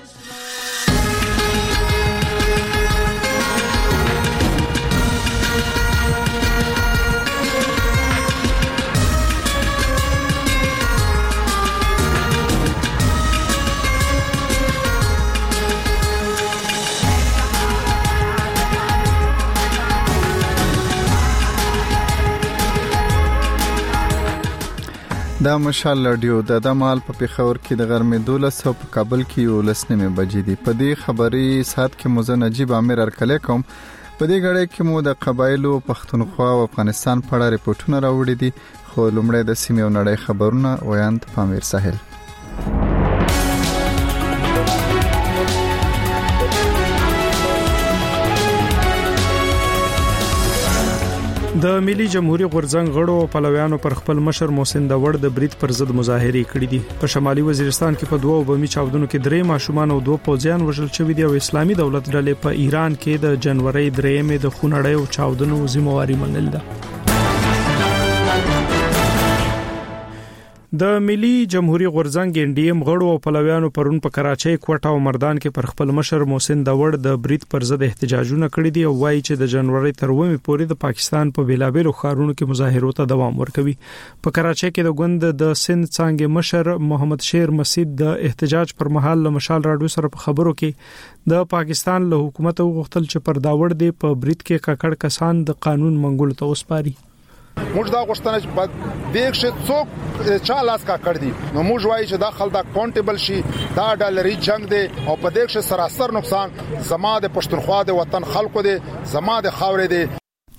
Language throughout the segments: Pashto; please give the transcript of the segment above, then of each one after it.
دا مشال رادیو د دمال په پیښور کې د غرمې 12 په کابل کې 12 بجې دي. په دې خبري سات کې مو نجیب عامر ارکل کوم. په دې غړې کې مو د قبایلو پښتونخوا او افغانستان په اړه ریپورتونه راوړي دي. خو لومړی د سیمې او نړۍ خبرونه ویاند پامیر ساحل. د ملي جمهوریت غورځنګ غړو او پلویانو پر خپل مشر محسن داوړ د برید پر ضد مظاهره کړې دي. په شمالي وزیرستان کې په 2 بمي چاودنو کې 3 ماشومان او 2 پوځیان وژل شوي دي او اسلامي دولت ډلې په ایران کې د جنوري 3 د خونړۍ او چاودنو ذمہواری منل ده. د ملي جمهوریت غورځنګ NDM غړو او پلویانو پرون په کراچۍ، کوټه او مردان کې پر خپل مشر محسن داوړ د برید پر ضد احتجاجونه کړي دي او وایي چې د جنوري 3 پورې د پاکستان په بیلابېلو ښارونو کې مظاهرو ته دوام ورکوي. په کراچۍ کې د ګوند د سند څنګه مشر محمد شیر مسید د احتجاج پر مهال له مشال رادیو سره په خبرو کې د پاکستان له حکومت غوښتل چې پر داوړ دی په برید کې ککړ کسان د قانون منګول ته وسپاري. موږ دا غوښتنه چې په دې کې څوک چا لاس کا کړ دي نو موږ وایي چې دا خلک اکاونټیبل شي. دا ډالري جنگ دی او په دې کې سراسر نقصان زما د پښتونخوا د وطن خلکو دی، زما د خاورې دی.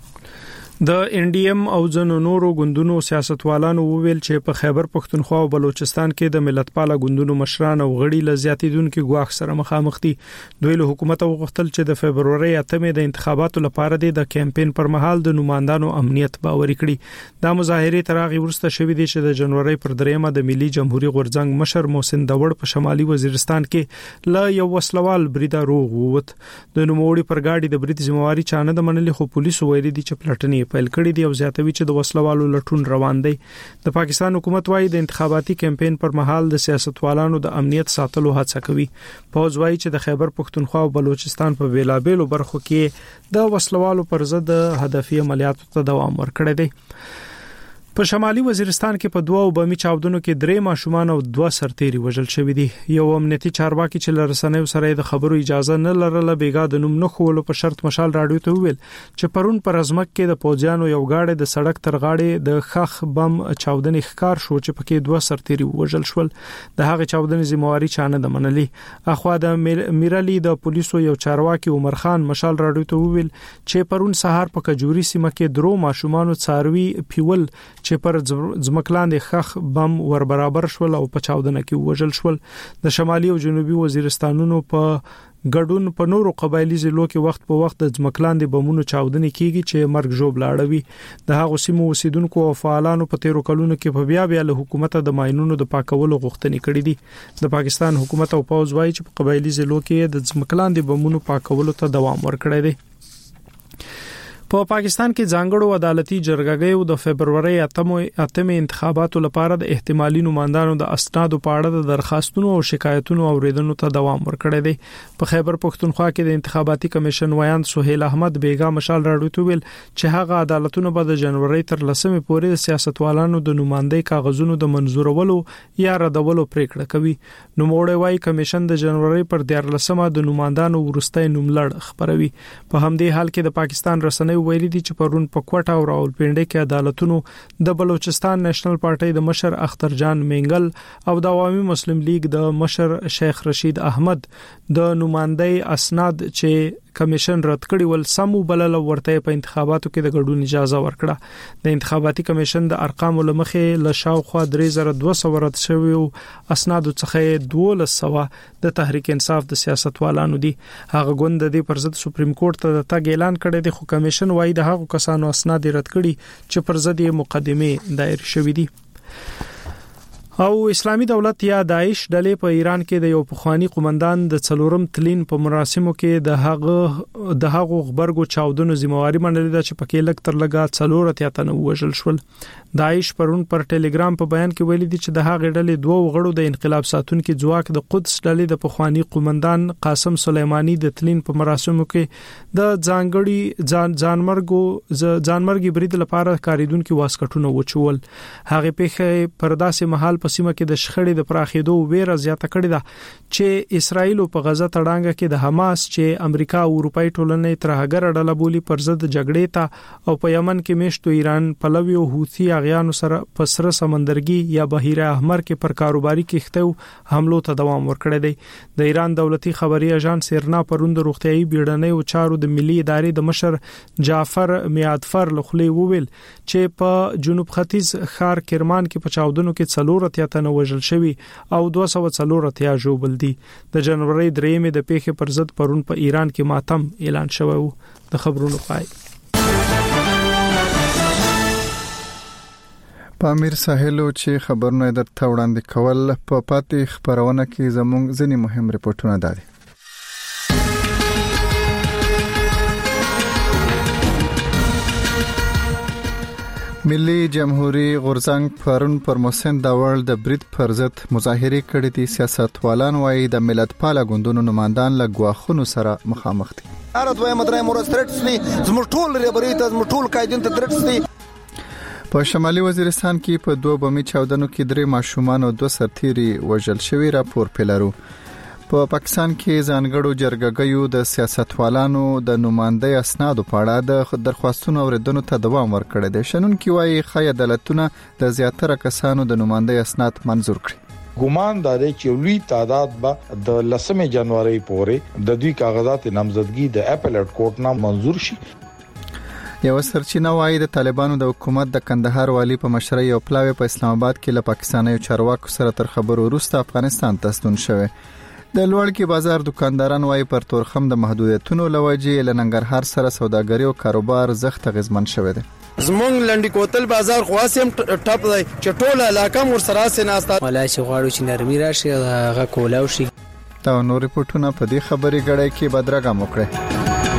د NDM او ځنو نورو ګوندونو سیاستوالانو وویل چې په خیبر پښتونخوا او بلوچستان کې د ملتپاله ګوندونو مشران او غړي له زیاتیدونکو ګواښ سره مخامخ دي. دوی له حکومت غوښتل چې د فبرवरी 8 د انتخاباتو لپاره د کمپاین پر مهال د نمائندانو امنیت باوري کړي. دا مظاهره تر هغه ورسته شوې دي چې د جنوري پر 3 د ملي جمهوریت غورځنګ مشر محسن داوړ په شمالي وزیرستان کې له یو وسلوال برید روغ ووت. د نوموړي پر گاډي د برید ذمہواری چانه د منلي، خو پولیسو ویلي دي چې پلټنې پیل کړي دي او زیاتوي چې د وسلوالو لټون روان دی. د پاکستان حکومت وايي د انتخاباتي کمپاین پر مهال د سیاستوالانو د امنیت ساتلو هڅه کوي. پوز وايي چې د خیبر پښتونخوا او بلوچستان په بیلابېلو برخو کې د وسلوالو پر ضد هدفي عملیاتو ته دوام ورکړی دی. په شمالي وزیرستان کې په 2 بمي چاودنو کې 3 ماشومان او 2 سرتيري وژل شوي دي. یو امنیتي چارواکي چې لرسنیو سره د خبرو اجازه نه لرله بیګا د نوم نه خولو په شرط مشال رادیو ته ویل چې پرون پر ازمک کې د پوځیانو یو گاډي د سړک تر غاړې د خخ بم چاودنې ښکار شو چې پکې 2 سرتيري وژل شول. د هغه چاودنې ذمہواری چانه د منلي. اخوا د میرالي د پولیسو یو چارواکي عمر خان مشال رادیو ته ویل چې پرون سهار په کجوري سیمه کې 2 ماشومان څاروي پیول چې پر ځمکلاندې خخ بم ور برابر شول او په چاودنه کې وژل شول. د شمالي او جنوبي وزیرستانونو په ګډون په نورو قبایلی ضلعو کې وخت په وخت د ځمکلاندې بمونو چاودنې کیږي چې مرګ ژوب لاړوي. د هغو سیمو اوسیدونکو او فعالانو په تیرو کلونو کې په بیا له حکومت د ماينونو د پاکولو غوښتنې کړې دي. د پاکستان حکومت او پوز وايي چې په قبایلی ضلعو کې د ځمکلاندې بمونو پاکولو ته دوام ورکړی دی. په پاکستان کې ځانګړو عدالتي جرګهګیو د فبرवरी 8 انتخاباتو لپاره د احتمالي نمائندانو د اسنادو په اړه د درخواستونو او شکایتونو اوریدنو ته دوام ورکړی دی. په خیبر پښتونخوا کې د انتخاباتي کمیشن ویاند سہیل احمد بیګا مشال راډیو ته ویل چې هغه عدالتونه به د جنوري تر 10 پورې د سیاستوالانو د نمائندۍ کاغذونو د منزورولو یا ردولو پریکړه کوي. نو موړی وايي کمیشن د جنوري پر 14 د نمائندانو ورستۍ نوملړ خبروي. په همدې حال کې د پاکستان رسنۍ ویلي دي چې پرون په کوټه او راولپنډي کې عدالتونو د بلوچستان نېشنل پارټي د مشر اختر جان مینګل او د عوامي مسلم لیگ د مشر شیخ رشید احمد د نمائندۍ اسناد چې کمیشن رد کړي ول سمو بلل ورته په انتخاباتو کې د ګډون اجازه ورکړه. د انتخاباتي کمیشن د ارقام لمخې له شاوخوا 3200 رد شوی اسناد څخه 1200 د تحریک انصاف د سیاستوالانو دي. هغه ګوند د پر ضد سپریم کورت ته د تګ اعلان کړی دی، خو کمیشن وايي د هغو کسانو اسناد رد کړي چې پر ضد مقدمه دایر شوې دي. او اسلامي دولت یا داعش ډلې په ایران کې د یو پخوانی قومندان د څلورم تلین په مراسمو کې د هغو خبرګو چاودنو ذمہواری منلې ده چې پکې لګ تر لګا څلور اتیا وژل شول. داعش پرون پر ټلګرام په بیان کې ویلي دي چې د هغې ډلې دوه غړو د انقلاب ساتونکو ځواک د قدس ډلې د پخوانی قومندان قاسم سلیمانی د تلین په مراسمو کې د ځانمرګي برید لپاره کاریدونکو واسکټونه وچول. هغه په پرداسه محل په سیمه کې د شخړې د پراخېدو ویره زیاته کړې ده چې اسرائیل په غزه تړانګه کې د حماس چې امریکا او اروپאי ټولنې ترهګر ډله بولی پر ضد جګړې ته او په یمن کې میشتو ایران پلوي او حوثي اغیانو سره په سره سمندرګي یا بحیره احمر کې پر کاروباري کښتو حملو ته دوام ورکړی دی. د ایران دولتي خبري اژانس سرنا پروند روغتيایي بیړنۍ او چارو د ملي ادارې د مشر جعفر میادفر لخلي وویل چې په جنوب ختیځ ښار کرمان کې په چاودنو کې څلور اتیا وژل شوی او 240 اتیا ژوبل دي. د جنوري 3 د پیښې پر ضد پرون په ایران کې ماتم اعلان شوی و. د خبرونو پای پامیر ساحلو چې خبرونه درته وړاندې کول په پاتې خبرونه کې زموږ ځینی مهم ریپورتونه دي. ملي جمهوریت غورځنګ پرون پر محسن داوړ د برید پر ضد مظاهره کړې دي. سیاستوالان وايي د ملتپاله ګوندونو نمائندان له ګواښونو سره مخامخ دي. ارته وايي مدرای مورسترټسلی زموږ ټول ریبري ته زموږ ټول قائدین ته درټسلی. په شمالي وزیرستان کې په 2 بمي چاودنو کې 3 ماشومان او 2 سرتیري وژل شوی راپور پلارو. په پاکستان کې ځانګړو جرګګیو د سیاستوالانو د نمائندې اسنادو په اړه د درخواستونو اوریدنو ته دوام ورکړی دی. شنونکي وايي خای عدالتونه د زیاتره کسانو د نمائندې اسناد منزور کړي. ګومان دا دی چې لوی تعداد به د 10 جنوري پورې د دوی کاغذات نامزدګي د اپلیټ کورټ نه منزور شي. یو سرچینه وايي د طالبانو د حکومت د کندهار والی په مشرۍ یو پلاوی په اسلام آباد کې له پاکستاني چارواکو سره تر خبرو وروسته افغانستان ته ستون شوی. د لوړکی بازار دکانداران وايي پر تورخم د محدودیتونو لوجې له ننګرهار سره سوداګري او کاروبار زخت غزمن شوی دی. زمونږ لنډی کوتل بازار خواسم ټپ دی چې ټوله علاقه مور سره سيناسته ولا چې غواړو چې نرمي راشي هغه کولاو شي. دا نور ریپورتونه په دې خبري غړې کې بدرګه موکړه.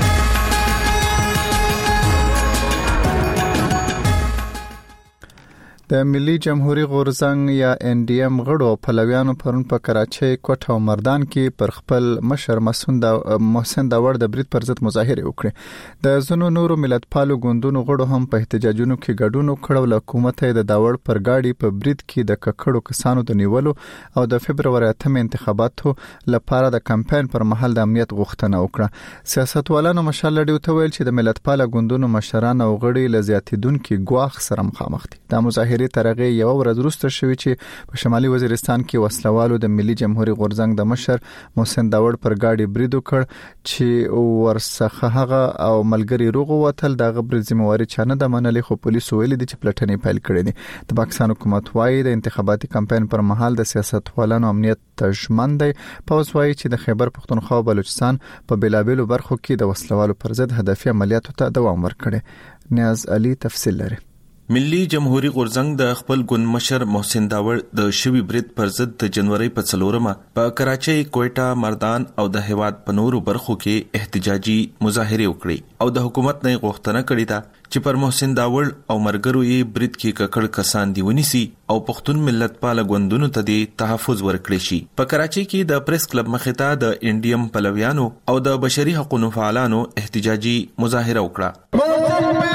د ملي جمهوریت غورځنګ یا NDM غړو پلویانو پرون په کراچۍ، کوټه او مردان کې پر خپل مشر محسن داوړ د برید پر ضد مظاهره وکړه. د زنو نورو ملتپالو ګوندونو غړو هم په احتجاجونو کې ګډون وکړ او حکومت یې د داوړ پر گاډي په برید کې د ککړو کسانو د نیولو او د فبرवरी 8 انتخاباتو لپاره د کمپاین پر مهال د امنیت غوښتنه وکړه. سیاستوالانو مشال لري ته ویل چې د ملتپالو ګوندونو مشران او غړي لزیاتیدونکو ګواښ سره مخامخ دي. د مظاهره ترغه یو ورځ وروسته شوی چې په شمالي وزیرستان کې وسلوالو د ملي جمهوریت غورځنګ د مشر محسن داوړ پر گاډي برید وکړ چې ورڅخه هغه او ملګری روغ وتل. د غبر ذمہواری چانه د منلې خو پولیسو ویل دي چې پلټنې پیل کړې دي. د پاکستان حکومت وايي د انتخاباتي کمپاین پر مهال د سیاستوالانو امنیت تضمین دی. پوز وايي چې د خیبر پختونخوا او بلوچستان په بیلابیلو برخو کې د وسلوالو پر ضد هدفي عملیاتو ته دوام ورکړي. نیاز علي تفصیل لري. ملي جمهوریت غورځنګ د خپل ګوند مشر محسن داوړ د شوی برید پر ضد د جنوري په 4 په کراچۍ، کوټه، مردان او د هیواد په نورو برخو کې احتجاجي مظاهره وکړي او د حکومت نه غوښتنه کړې ده چې پر محسن داوړ او مرګرو یې برید کې ککړ کسان دی ونیسي او پښتون ملت پاله ګوندونو ته دی تحفظ ورکړي شي. په کراچۍ کې د پریس کلب مخې ته د NDM پلویانو او د بشري حقوقو فعالانو احتجاجي مظاهره وکړه.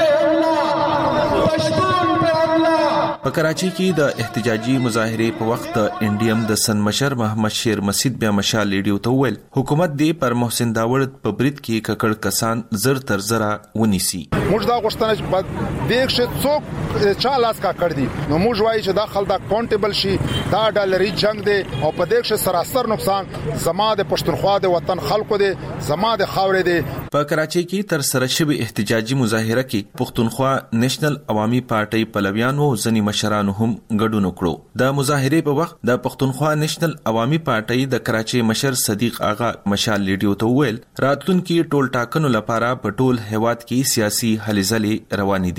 په کراچۍ کې د احتجاجي مظاهره په وخت NDM د سن مشر محمد شیر مسجد بیا مشال لیډیو ته ویل حکومت دی پر محسن داوړ په برید کې ککړ کسان زر تر زره ونیسي. موږ دا غوښتنه چې دیګ شه څوک چا لاس کا کړ دي نو موږ وایي چې دا خلک اکاونټیبل شي. دا ډالري جنگ دی او په دیګ شه سراسر نقصان زما د پښتونخوا د وطن خلکو دی، زما د خاورې دی. په کراچۍ کې تر سره شوی احتجاجي مظاهره کې پښتونخوا نېشنل عوامي پارټي پلویانو ځنی مشرانو هم ګډون وکړو. د مظاهره په وخت د پښتونخوا نېشنل عوامي پارټي د کراچۍ مشر صدیق آغا مشال لیډیو ته ویل راتلونکي ټول ټاکنو لپاره په ټول هیواد کې سیاسي هلې ځلې روانې دي،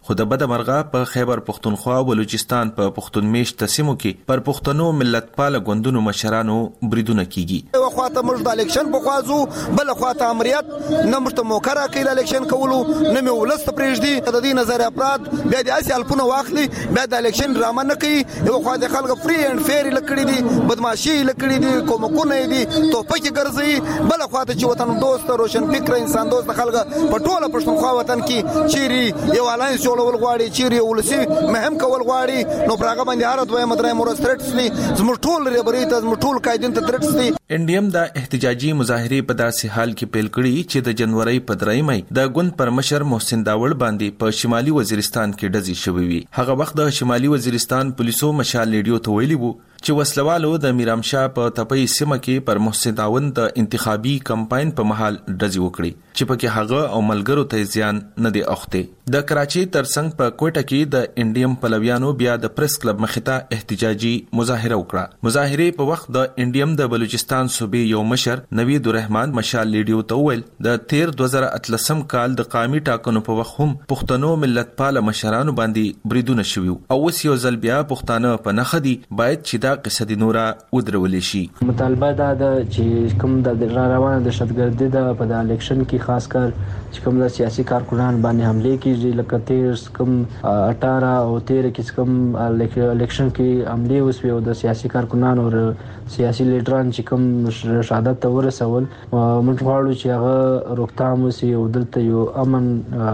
خو د بدمرغه په خیبر پختونخوا او بلوچستان په پختون میشت سیمو کې پر پښتنو ملتپال غوندونو مشرانو بریدونه کیږي. یو خواته موږ د الیکشن په خوازو، بل خواته امریت نه مشته موکره کوي الیکشن کولو، نه مې ولست پرېږدي د دې نظر افراد بیا د اسی الفونه واخلي، بیا د الیکشن ډرامه نه کوي. یو خواته خلک فری اینڈ فیر لکړي دي، بدمعشي لکړي دي، کومکونه دي، توپکې ګرځي. بل خواته چې وطن دوست روشن فکر انسان دوست خلک په ټوله پښتونخوا وطن کې چیرې یو الاینس جوړول غواړي، چیرې ولسی مهم کول غواړي، نو پراګه باندې هر دوه مدرای مورسترټس دي زموږ ټول ریبري ته زموږ ټول قائدین ته ترټس دي. انډیم د احتجاجي مظاهره په داسې حال کې پیل کړي چې د جنوري په 3 مې د ګوند پر مشر محسن داوړ باندې په شمالي وزیرستان کې ډزې شوې وي. هغه وخت د شمالي وزیرستان پولیسو مشال لیډیو ته ویلي وو چې وسلوالو د میرام شاه په تپي سیمه کې پر محسن داوند د انتخابي کمپاین په محل ډزې وکړي چې پکې هغه او ملګرو ته زیان نه دی اوخته. د کراچي ترڅنګ په کوټه کې د انډیم پلویانو بیا د پریس کلب مخته احتجاجي مظاهره وکړه. مظاهره په وخت د انډیم د بلوچستان صوبې یو مشر نوید الرحمن مشال لیډیو ته ویل د 2013 کال د قومي ټاکنو په وخت هم پښتنو ملتپال مشرانو باندې بریدونه شوي او اوس یو ځل بیا پښتانه په نخدي باید چې دا قصه د نورا ودرول شي. مطالبه دا چې کوم د روانه د شتګردي د په د الیکشن کې خاص کر چې کوم د سیاسي کارکونان باندې حمله کیږي، لکه 13 کوم 18 او 13 کې کوم الیکشن کې حمله وسوي او د سیاسي کارکونان او سیاسي لیډران چې کوم شهادت ته ورسول، موږ غواړو چې هغه روکتام وسی او دلته یو امن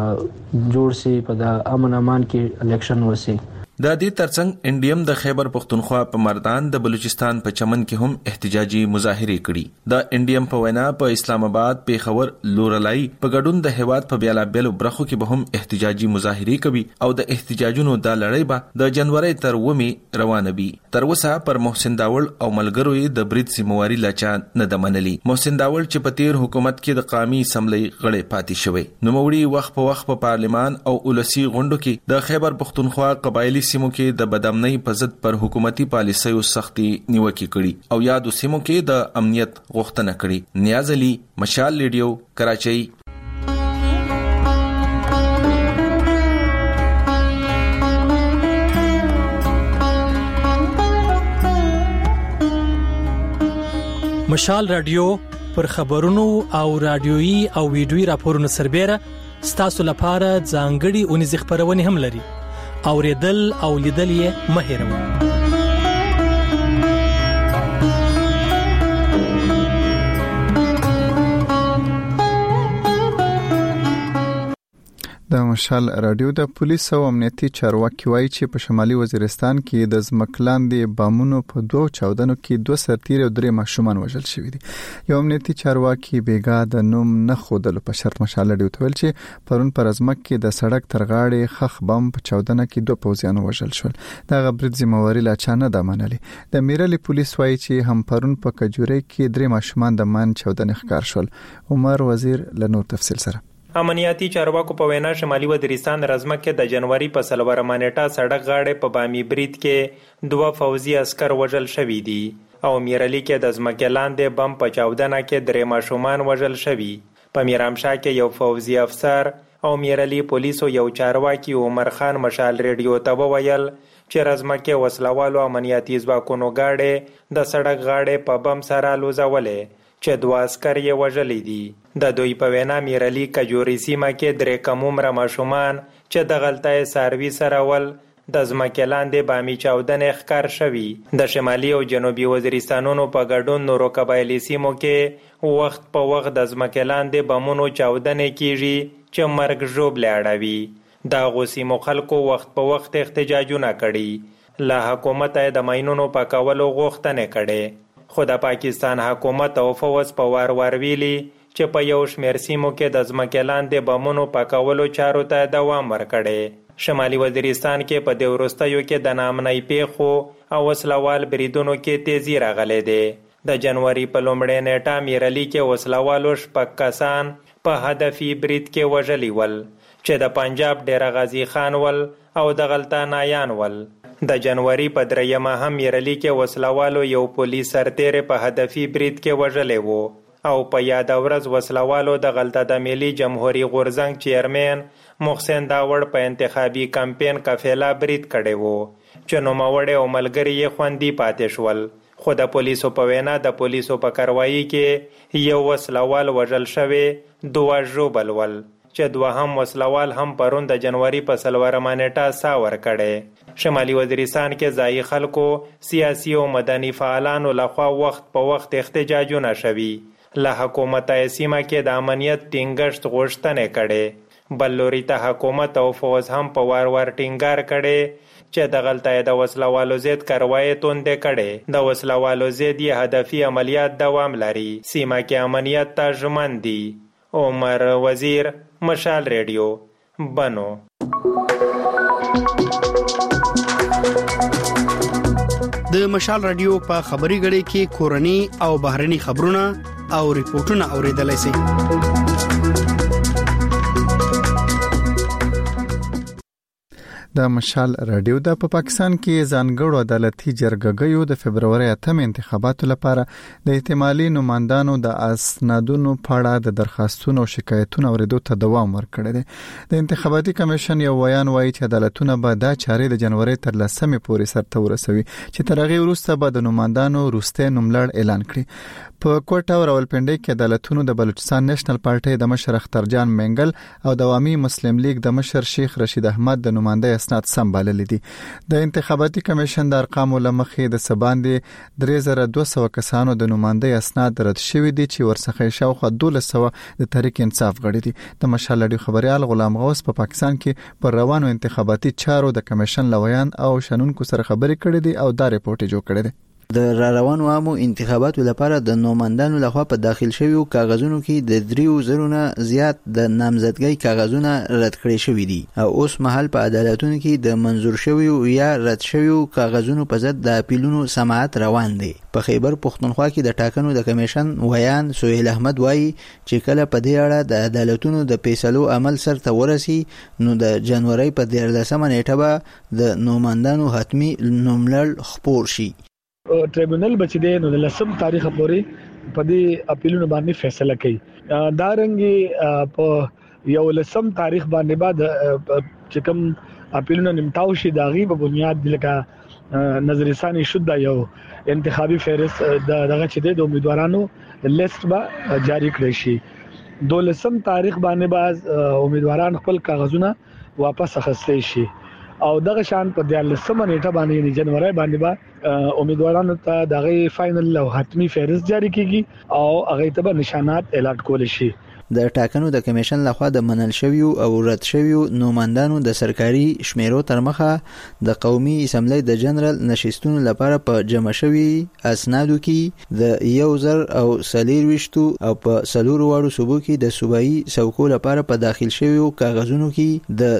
جوړ سي، په د امن امان کې الیکشن وسی. د دې ترڅنګ انډیم د خیبر پختونخوا په مردان د بلوچستان په چمن کې هم احتجاجي مظاهره کړي. د انډیم په وینا په اسلام آباد، پیښور، لورلای په ګډون د هیواد په بیلابېلو برخو کې به هم احتجاجي مظاهره کوي او د احتجاجونو د لړۍ به د جنوري تر 9 روانه وي. تر اوسه پر محسن داوړ او ملګرو یې د برید ذمہواری لاچا نه د منلي. محسن داوړ چې په تیر حکومت کې د قومي اسمبلی غړی پاتې شوی، نو موري وخت په وخت په پارلمان او ولسی غونډو کې د خیبر پختونخوا قبایلی سیمو کې د بدامنۍ په ضد پر حکومتي پالیسیو سختي نیوکې کړي او یادو سیمو کې د امنیت غوښتنه کړي. نیاز علي، مشال لیډیو، کراچۍ. مشال رادیو پر خبرونو او رادیويي او ویډیويي راپورونو سربېره ستاسو لپاره ځانګړي اونیز خبرونه هم لري. اوریدل او لیدل یې مه هېروئ. د مشال رادیو د پولیس او امنیتي چارواکي وایي چې په شمالي وزیرستان کې د ځمکلاندې بامونو په 2 چاودنو کې 2 سرتیري او 3 ماشومان وژل شوي دي. یو امنیتي چارواکي بیګا د نوم نه خودلو په شرط مشال رادیو ته ویل چې پرون پر ازمک کې د سړک تر غاړې خخ بم په چاودنه کې 2 پوځیان وژل شول. دا غبرت ذمہواری لا چانه د منلي. د میرلی پولیس وایي چې هم پرون په کجوري کې 3 ماشومان د مان چاودنه ښکار شول. عمر وزیر له نور تفصیل سره. امنیتي چارواکو په وینا شمالي وزیرستان رزمک کې د جنوري په 4 نیټه سړک غاړې په بامی برید کې 2 فوجي عسكر وژل شوي دي او میرلی کې د ځمکې لاندې بم په چاودنه کې 3 ماشومان وژل شوي. په میرامشاه کې یو فوجي افسر او میرلی پولیسو یو چارواکي عمر خان مشال ریډیو ته وویل چې رزمک کې وسلوالو امنیتي ځواکونو غاړې د سړک غاړې په بم سره لوزولې چې 2 عسكر یې وژلي دي. د دوی په وینا میرلی کجوري سیمه کې 3 کم عمره ماشومان چې د غلطۍ ساروي سره ول د ځمکې لاندې بامي چاودنې ښکار شوي. د شمالي او جنوبي وزیرستانونو په ګډون نورو قبایلي سیمو کې وخت په وخت د ځمکې لاندې بمونو چاودنې کیږي چې مرګ ژوبلې اړوي. د هغو سیمو خلکو وخت په وخت احتجاجونه کړي، له حکومته د ماینونو پاکولو غوښتنې کړي، خو د پاکستان حکومت او فوج په وار ویلي چې په یو شمېر سیمو کې د ځمکې لاندې بمونو پاکولو چارو ته دوام ورکړي. شمالي وزیرستان کې په دې وروستیو کې د ناامنۍ پیښو او وسلوال بریدونو کې تیزی راغلی دی. د جنوري په 1 نیټه میرلی کې وسلوالو 6 کسان په هدفي برید کې وژلي ول چې د پنجاب ډیر غازی خان ول او د غلطانایان ول. د جنوري په 3 هم میرلی کې وسلوالو یو پولیس سرتیر په هدفي برید کې وژلی وو او په یاد ورځ وسلوالو د غلطه د ملي جمهوریت غورځنګ چیرمن محسن داوړ په انتخابي کمپاین قافله برید کړی وو چې نوموړی او ملګري یې خوندي پاتې شول. خو د پولیسو په وینا د پولیسو په کاروایی کې یو وسلوال وژل شوی، 2 ژوبل ول، چې دوهم وسلوال هم پرون د جنوري په 4 نیټه ساه ورکړی. شمالي وزیرستان کې ځایي خلکو، سیاسي او مدني فعالانو لخوا وخت په وخت احتجاجونه شوي. له حکومت سیمه کې د امنیت ټینګښت غوښتنې کړي. بل لوري ته حکومت او فوز هم په وار ټینګار کړي چې د غلطه د وسلوالو ضد کاروایی توندې کړي. د وسلوالو ضد هدفي عملیات دوام لري. سیمه کې امنیت ته ژمن دي. عمر وزیر، مشال ریډیو، بنو. د مشال رادیو په خبري غړي کې کورني او بهرني خبرونه او ریپورتونه اوریدلای شئ. د مشال رادیو د پاکستان کې ځانګړو عدالتي جرګهګیو د فبرवरी 8 انتخاباتو لپاره د احتمالي نمائندانو د اسنادونو په اړه د درخواستونو او شکایتونو اوریدو ته دوام ورکړی دی. د انتخاباتي کمیشن یو ویان وایي چې عدالتونه به دا چارې د جنوري تر 10 پورې سرته ورسوي چې تر هغه وروسته به د نمائندانو وروستي نوملړ اعلان کړي. په کوټه او راولپنډي کې عدالتونو د بلوچستان نېشنل پارټي د مشر اخترجان منګل او د عوامي مسلم لیگ د مشر شیخ رشید احمد د نمائنده اسناد سمبالل دي. د انتخاباتي کمیشن د ارقامو لمخې د سباندې 3200 کسانو د نمائنده اسناد رد شوي دي چې ورڅخه شاوخوا 1200 د تحریک انصاف غړي دي. د مشال رادیو خبريال غلام غوث په پاکستان کې پر روانو انتخاباتي چارو د کمیشن لویان او شنونکو سره خبرې کړې دي او دا ریپورت جوړ کړی دی. د روانو عامو انتخاباتو لپاره د نومندانو لخوا په داخل شویو کاغذونو کې د 3000 نه زیات د نامزدګۍ کاغذونه رد کړي شوي دي او اوس مهال په عدالتونو کې د منظور شویو یا رد شویو کاغذونو په ضد د اپیلونو سماعت روان دي. په خیبر پختونخوا کې د ټاکنو د کمیشن ویان سهیل احمد وایي چې کله په دې اړه د عدالتونو د فیصلو عمل سرته ورسي نو د جنوري په 13 نیټه به د نومندانو حتمی نوملړ خپور شي. ټریبونل بچ دی نو د 10 تاریخ پورې په دې اپیلونو باندې فیصله کوي. دا رنګي په یو 10 تاریخ باندې بعد چې کوم اپیلونو نیمتاو شي دا غي په بنیاد لکه نظر ثاني شود یو انتخابي فهرست دغه چې د امیدوارانو لیست به جاری کړی شي. 12 تاریخ باندې بعد امیدواران خپل کاغذونه واپس اخیستلی شي او دغه شان په 13 نیټه باندې جنوري باندې با امیدوارانو ته دغه فائنل او حتمی فهرست جاری کیږي او هغه ته به نشانات اعلان کول شي. د ټاکنو د کمیشن لخوا د منل شویو او رد شویو نومندانو د سرکاري شمیرو تر مخه د قومي اسمبلی د جنرال نشستونو لپاره په جمع شوی اسنادو کې د 1000 او 24 او په 4 وړو صوبو کې د صوبایي څوکو لپاره په داخل شویو کاغذونو کې د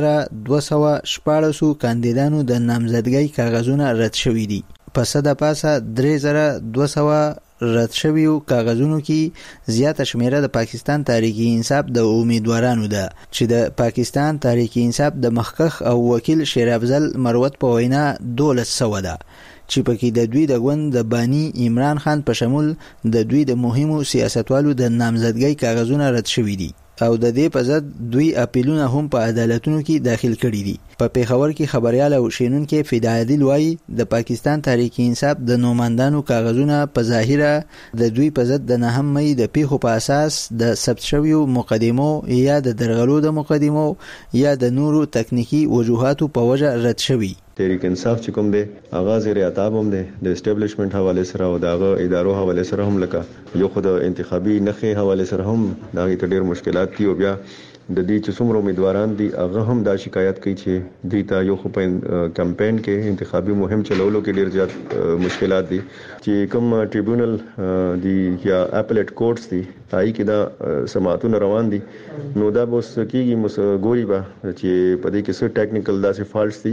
2214 کاندیدانو د نامزدګۍ کاغذونه رد شوي دي. په صده پاسه 3200 رد شویو کاغذونو کې زیاته شمیره د پاکستان تحریک انصاف د امیدوارانو ده چې د پاکستان تحریک انصاف د مخکخ او وکیل شیر افضل مروت په وینا 1200 ده چې پکې د دوی د ګوند د بانی عمران خان په شمول د دوی د مهمو سیاستوالو د نامزدګۍ کاغذونه رد شوي دي او د دې په ضد دوی اپیلونه هم په عدالتونو کې داخل کړي دي. په پیښور کې خبريال او شینونکو فدا عادل وایي د پاکستان تحریک انصاف د نومندانو کاغذونه په ظاهره د دوی په ضد د نهم مې د پیښو په اساس د ثبت شویو مقدمو یا د درغلو د مقدمو یا د نورو تکنیکی وجوهاتو په وجه رد شوي. تحریک انصاف چې کوم دی اغاز ریاتاب هم دی د اسټابلیشمنت حواله سره او دغه ادارو حواله سره هم لکه یو خود انتخابي نخې حواله سره هم دغه ته ډیر مشکلات دي او بیا د دې چې څومره امیدواران دي هغه هم دا شکایت کوي چې دوی ته یو خو په کمپاین کې انتخابي مهم چلولو کې ډیر زیات مشکلات دي چې کوم ټریبونل دی یا اپلیټ کورټس دي تای کې دا سماعتونه روان دي نو دا بوس کېږي ګوري با چې په دې کې څه ټیکنیکل داسې فالټس دي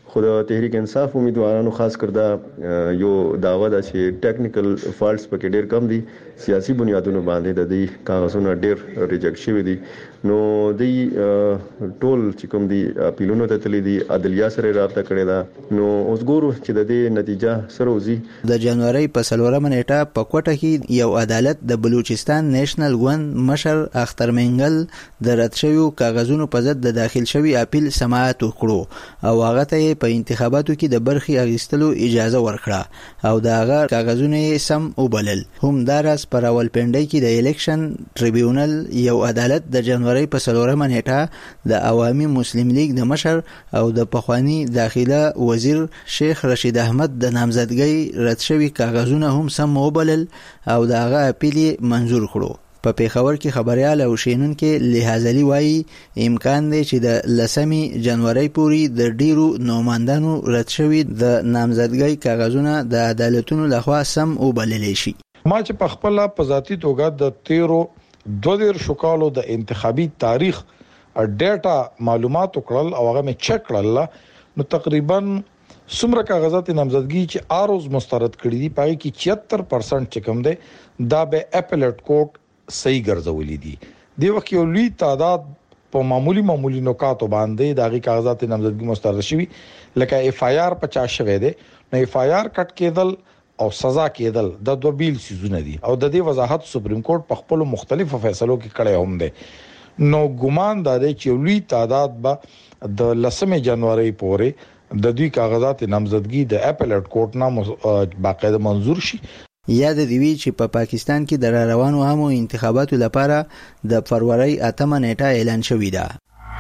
خو د تحریک انصاف امیدوارانو خاص کر دا یو داوا ده چې ټیکنیکل فالټس پکې ډیر کم دي، سیاسي بنیادونو باندې د دې کاغذونه ډیر ریجیکټ شوی دي. نو د ټول چې کوم دي اپیلونو ته تللی دي، عدلیه سره رابطه کړې ده. نو اوس ګورو چې د دې نتیجه سره وځي. د جنوري په 4 نیټه په کوټه کې یو عدالت د بلوچستان نېشنل ګوند مشر اختر منګل د رد شویو کاغذونو په ضد د داخل شوی اپیل سماعت وکړو او هغه ته په انتخاباتو کې د برخي اخیستلو اجازه ورکړه او د هغه کاغذونه سم وبلل. هم داراس پر راولپنډي کې د الیکشن ټریبیونل یو عدالت د جنوري په 4 نیټه د عوامي مسلم لیگ د مشر او د پخوانی داخله وزیر شیخ رشید احمد د نامزدګۍ رد شوی کاغذونه هم سم وبلل او د هغه اپیل منظور کړو. په پیښور کې خبريال او شینونکو لحاظلی وایي امکان دی چې د 10 جنوري پورې د ډیرو نوماندانو رد شوی د نامزدګۍ کاغذونه د عدالتونو لخوا سم وبلل شي. ما چې په خپل په ذاتی توګه د 13 شکالو د انتخابي تاریخ ډیټا معلومات وکړل او هغه مې چک کړل، نو تقریبا څومره کاغذات نامزدګي چې اروز مسترد کړي دي پای کې 76% چې کوم دی دا به اپیلیټ کورټ صحیح ګرځولې دي. د وخت یو لوی تعداد په معمولی نکاتو باندې داغي کاغذات نامزدګي مسترد شوي، لکه اف آی آر 50 شوه دي. نو اف آی آر کټ کېدل او سزا کېدل د دوه بیل سيزونه دي او د دې وضاحت سپریم کورټ په خپل مختلفو فیصلو کې کړی هم دي. نو ګومان دا دی چې لوی تعداد به د 10 جنوري پورې د دوی کاغذات نامزدګي د اپیلیټ کورټ نه باقاعده منظور شي. یاد دی وی چې په پاکستان کې د روانو عامو انتخاباتو لپاره د فروری 8 نیټه اعلان شوې ده.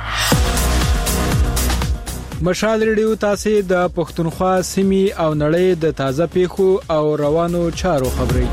مشال ریډیو تاسو د پښتونخوا سیمې او نړۍ د تازه پیښو او روانو چارو خبري.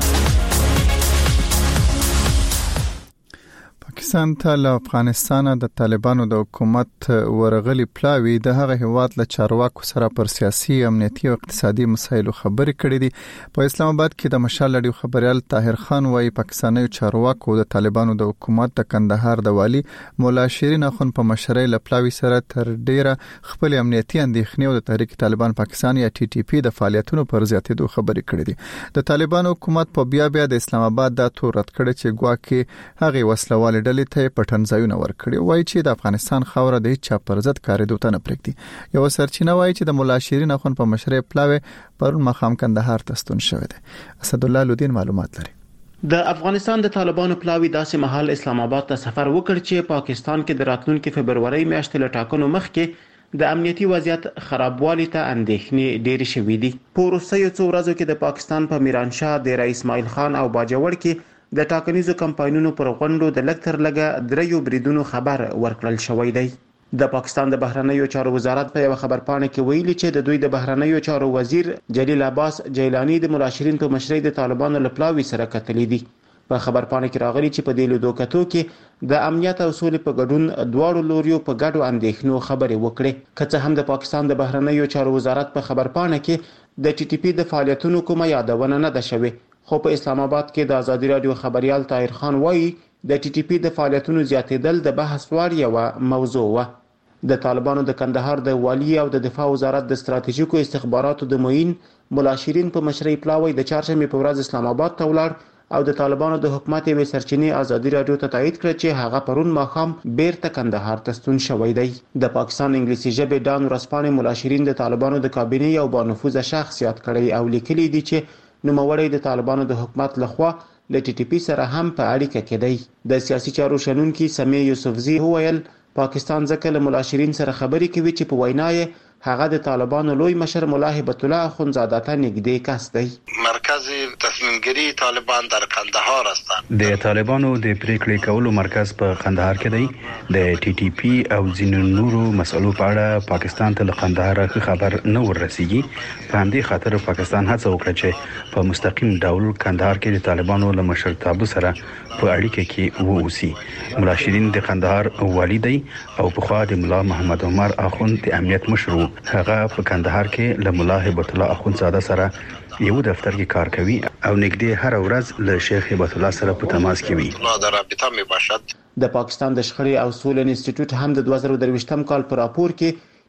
پاکستان ته له افغانستان د طالبانو د حکومت ورغلي پلاوی د هغه هیواد له چارواکو سره پر سیاسي، امنیتي او اقتصادي مسایلو خبرې کړې دي. په اسلام آباد کې د مشال ریډیو خبريال طاهر خان وايي پاکستاني چارواکو د طالبانو د حکومت د کندهار د والی مولا شیرین اخون په مشرۍ له پلاوی سره تر ډیره خپل امنیتي اندېښنې او د تحریک طالبان پاکستان یا ټي ټي پی د فعالیتونو پر زیاتېدو خبرې کړې دي. د طالبانو حکومت په بیا د اسلام آباد د تور رد کړي چې ګواکې هغه وسلوال ډلې ته پټن ځایونه ورکړي. وایي چې د افغانستان خاوره د هیڅ پر ضد کارېدو ته نه پرېږدي. یو سرچینه وایي چې د مولا شیرین اخون په مشرۍ پلاوی پرون مخام کندهار ته ستون شوی دی. اسد الله لودین معلومات لري. د افغانستان د طالبانو پلاوی داسې مهال اسلام آباد ته سفر وکړ چې پاکستان کې د راتلونکي فبرवरी میاشتې له ټاکنو مخکې د امنیتي وضعیت خرابوالي ته اندېښنې ډېرې شوې دي. په وروستیو څو ورځو کې د پاکستان په میرانشاه، ډیره اسماعیل خان او باجوړ کې د ټاکنیزو کمپاینونو پر غونډو د لکتر لګه دریو بریدونو خبر ورکړل شوی دی. د پاکستان د بهرنیو چارو وزارت په یو خبرپاڼه کې ویلي چې د دوی د بهرنیو چارو وزیر جلیل عباس جیلانی د مولا شیرین په مشرۍ د طالبانو له پلاوی سره کتلې دي. په خبرپاڼه کې راغلي چې په دې لیدو کتو کې د امنیت او سولې په ګډون دواړو لوریو په ګډو اندېښنو خبرې وکړې. که څه هم د پاکستان د بهرنیو چارو وزارت په خبرپاڼه کې د ټي ټي پی د فعالیتونو کومه یادونه نه ده شوې، خو په اسلام آباد کې د ازادي رادیو خبريال طاهر خان وایي د ټي ټي پی د فعالیتونو زیاتېدل د بحث وړ یو موضوع و. د طالبانو د کندهار د والی او د دفاع وزارت د ستراتیژیکو استخباراتو د معین مولا شیرین په مشرۍ پلاوی د چهارشنبه په ورځ اسلام آباد ته ولاړ او د طالبانو د حکومت یې سرچینې ازادي رادیو ته تایید کړ چې هغه پرون ماښام بیرته کندهار ته ستون شوی دی. د پاکستان انګلیسي ژبې ډان ورسپانې مولا شیرین د طالبانو د کابینې یو بانفوذه شخص یاد کړی او لیکلي دي چې نوموړی د طالبانو د حکومت لخوا له ټي ټي پی سره هم په اړیکه کې دی. د سیاسي چارو شنونکي سمیع یوسفزي وویل پاکستان ځکه له مولا شیرین سره خبرې کوي چې په وینا یې هغه د طالبانو لوی مشر مولا هبت الله اخونزاده ته نږدې کس دی. مرکز تصمیم گیری طالبان در قندهار هستند. د طالبانو د پریکړې کولو مرکز په قندهار کې دی. د ټي ټي پی او ځینو نورو مسلو په اړه پاکستان ته له قندهار خبر نه ورسیږي. په همدې خاطر پاکستان هڅه وکړه چې په مستقیم ډول قندهار کې د طالبانو له مشرتابه سره په اړیکه کې ووسی. مولا شیرین د قندهار والی دی او په خوا د مولا محمد عمر اخوند د امنیت مشر. هغه په کندهار کې له مولا هبت الله اخوندزاده سره یو دفتر کې کار کوي او نږدې هر ورځ له شیخ هبت الله سره په تماس کې وي. د پاکستان د شخړې او سولې انسټیټیوټ هم د 2023م کال پر راپور کې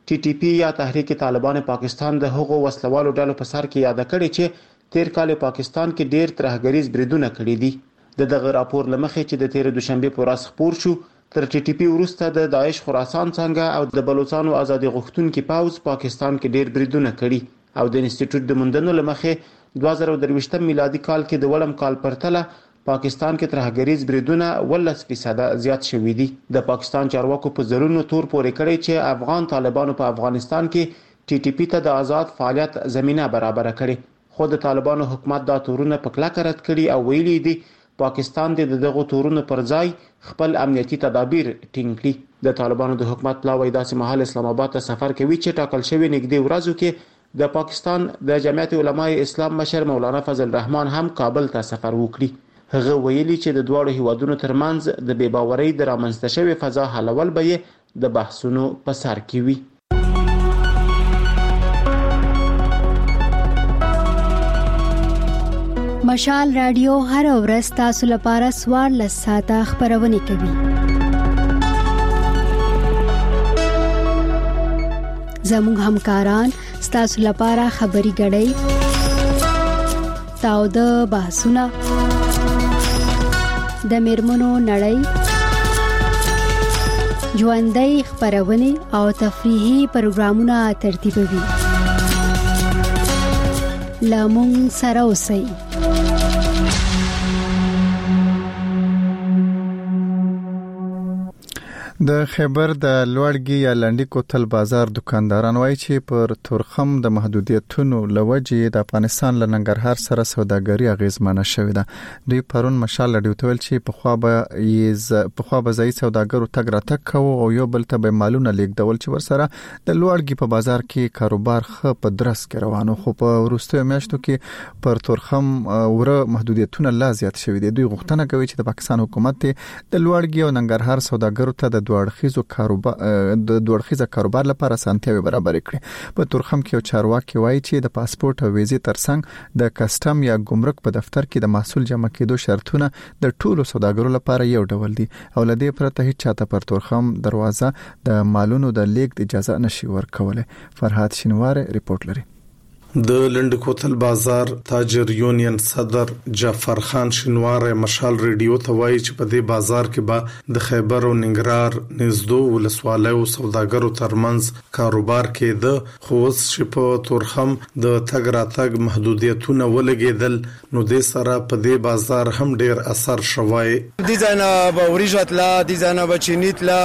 ټي ټي پی یا تحریک طالبان پاکستان د هغو وسلوالو ډلو په سر کې یاد کړی چې تیر کال پاکستان کې ډیر ترهګریز بریدونه کړي دي. دغه راپور لمخې چې د تیر دوشنبه په ورځ خپور شو، تر ټي ټي پی وروسته د داعش خراسان څنګه او د بلوچستان ازادي غوښتونکو پاوز پاکستان کې ډیر بریدونه کړي او د انسټیټیوټ د موندنو لمخې 2023 میلادي کال کې د ولم کال پرتله پاکستان کې ترهګریز بریدونه 18% زیات شوي دي. د پاکستان چارواکو په زرونو تور پورې کړی چې افغان طالبانو په افغانستان کې ټي ټي پی ته د آزاد فعالیت زمينه برابر کړي، خو د طالبانو حکومت دا تورونه په کلکه رد کړي او ویلي دي پاکستان د دغه تورونو پر ځای خپل امنیتي تدابیر ټینګ کړي. د طالبانو د حکومت پلاوی داسې مهال اسلام آباد ته سفر کوي چې ټاکل شوی نږدې ورځو کې د پاکستان د جمعیت علماء اسلام مشر مولانا فضل الرحمن هم کابل ته سفر وکړي. هغه ویلي چې د دوه هیوادونو ترمنځ د بې باورۍ د رامنځته شوی فضا حلول به د بحثونو په سر کې وي. مشال رادیو هر ورځ تاسو لپاره 14 ساعته خبرونه کوي. زموږ همکاران تاسو لپاره خبري غړي تاو د بحثونه د میرمنو نړۍ ژوندۍ خبرونه او تفریحي پروګرامونه ترتیبوي. لامون سره اوسئ. د خیبر د لوړګي یا لنډي کوتل بازار دکانداران وایي چې پر تورخم د محدودیتونو لوجې د افغانستان له ننګرهار سره سوداګري اغیزمنه شوې ده. دوی پرون مشال لډیو تول چې په خوا به ځای سوداګرو تګ راتګ کوو او یو بل ته به مالونه لیږدول چې ورسره د لوړګي په بازار کې کاروبار ښه په درس کې روانو، خو په وروستیو میاشتو کې پر تورخم وره محدودیتونه لا زیات شوې دي. دوی غوښتنه کوي چې د پاکستان حکومت د لوړګي او ننګرهار سوداګرو ته د دوړخیزه کاروبار لپاره سانتیاوي برابر کړي. په تورخم کې یو چارواکي وایي چې د پاسپورت او ویزې ترڅنګ د کسټم یا ګمرک په دفتر کې د محصول جمع کېدو شرطونه د ټولو سوداګرو لپاره یو ډول دي او لدې پرته هیڅ چاته پر تورخم دروازه د مالونو د لیږد اجازه نشي ورکوله. فرهاد شینواره ریپورت لري. د لنډ کوتل بازار تاجر یونین صدر جعفر خان شینواره مشال ریډیو ته وایي چې په دې بازار کې به د خیبر او ننګرهار نږدې ولسوالیو سوداګرو ترمنځ کاروبار کېده، خو اوس چې په تورخم د تګ راتګ محدودیتونه ولګېدل نو د سره په دې بازار هم ډیر اثر شوی. دي ځنه به وريجتلا دي ځنه به چینیتلا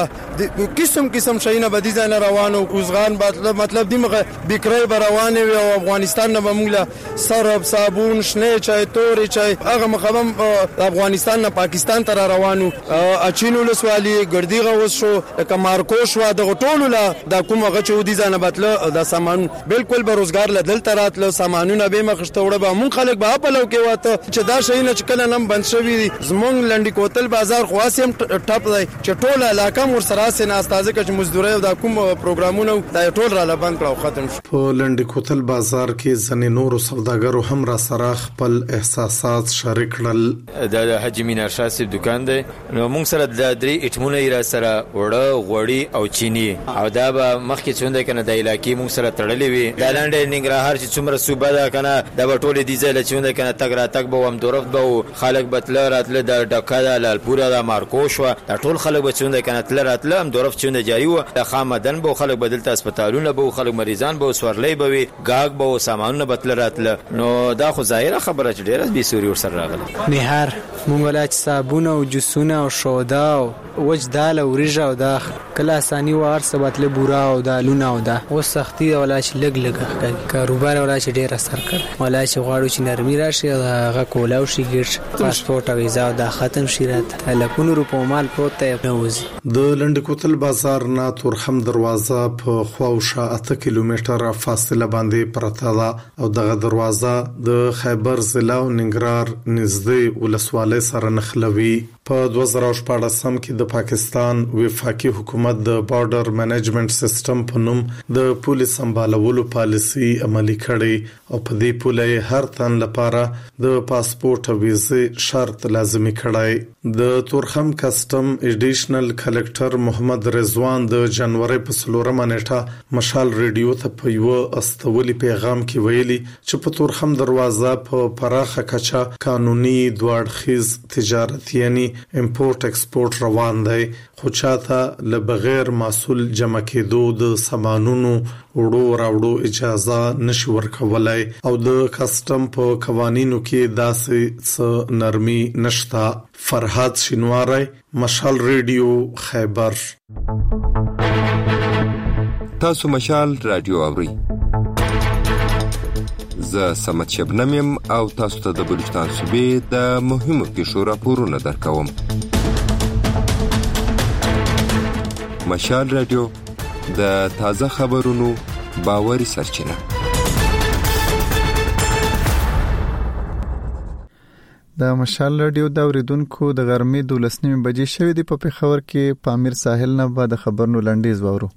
قسم شینه به دي ځنه روانو کوزغان مطلب دی مغه بکرای به روانه وي او افغانستان نه بمولا سرب صابون شنه چای توري چای هغه مخبم افغانستان نه پاکستان ته روانو اچینو لسوالی ګردیغه وس شو کمارکوش وا د ټولو لا د کومه غچو دي ځنه بتله د سامان بالکل به روزګار لدل تراتله سامانونه به مخشته وړه به مون خلک به په لو کې واته چې دا شي نه چکل نم بند شوی زمونږ لنډي کوتل بازار خواسم ټاپ دی چې ټول علاقه مر سره سه ناستازه کې مزدوري او د کوم پروګرامونه دا ټول را لبند کړو ختم شو. په لنډي کوتل بازار کې ځنې نورو سوداګرو هم را سره خپل احساسات شریک کړل. د حج مینار شاسب دکان دی نو موږ سره د درې اټمونه را سره وړه غوړی او چینی او دا به مخکې څنګه کنه د علاقې موږ سره تړلې وي د لاندې ننګرهار چې څومره صوبه ده کنه دا به ټول دي ځله څنګه کنه تګ را تک به هم دورف به خلک بتل راتله د ډکا د لالپورا د مارکوش و د ټول خلک به څنګه کنه تل راتله هم دورف څنګه جاری و د خامدن به خلک بدلته هسپتالونه به خلک مریضان به سورلې به گاګ به سامانونه بتل راتله نو دا خو ظاهره خبره چې ډیره به سوري ور سره راغله. نهر مونږ لا چې صابونه او جوسونه او شودا او وجدال او رجا او دا کله اساني وار سباتله بورا او دا لونه او دا او سختي ولا چې لګ کاروبار ولا چې ډیر اثر کړ ولا چې غواړو چې نرمي راشي هغه کولاو شي ګرځ پاسپورت او ویزا دا ختم شي راته لکونو روپو مال پروت نه وځي. د لنډ کوتل بازار نه تورخم دروازه په خواوشه 8 کیلومتره فاصله باندې پرته ده او دغه دروازه د خیبر ضلع او ننګرهار نږدې ولسوالۍ سره نښلوي. په 2014 کې د پاکستان وفاقي حکومت د بارډر منیجمنت سیستم په نوم د پولیس سمبالولو پالیسي عملي کړي او په دې پوله هر تن لپاره د پاسپورت او ویزه شرط لازمي کړای. د تورخم کسٹم ایډیشنل کلکټر محمد رضوان د جنوري په 4 نیټه مشال ریډیو ته په یو استولي پیغام کې ویلي چې په تورخم دروازه په پراخه کچا قانوني دوړخیز تجارت یعنی امپورټ ایکسپورټ روان دی، خو چاته له بغیر مسول جمع کېدو د سامانونو وړو راوړو اجازه نشي ورکولای او د کسٹم په قوانینو کې داسې څه نرمي نشتا. فرهاد شینواری، مشال ریډیو، خیبر. تاسو مشال رادیو اورئ. زه سمت شبنم یم او تاسو ته د بلوچستان صوبې د مهمو پیښو راپورونه درکوم. مشال رادیو د تازه خبرونو باوري سرچینه. د مشال رادیو د اوریدونکو د غرمې 12 بجې شوې دی. په پېښور کې پامیر ساحل نه بعد خبرونو لنډیز وورو.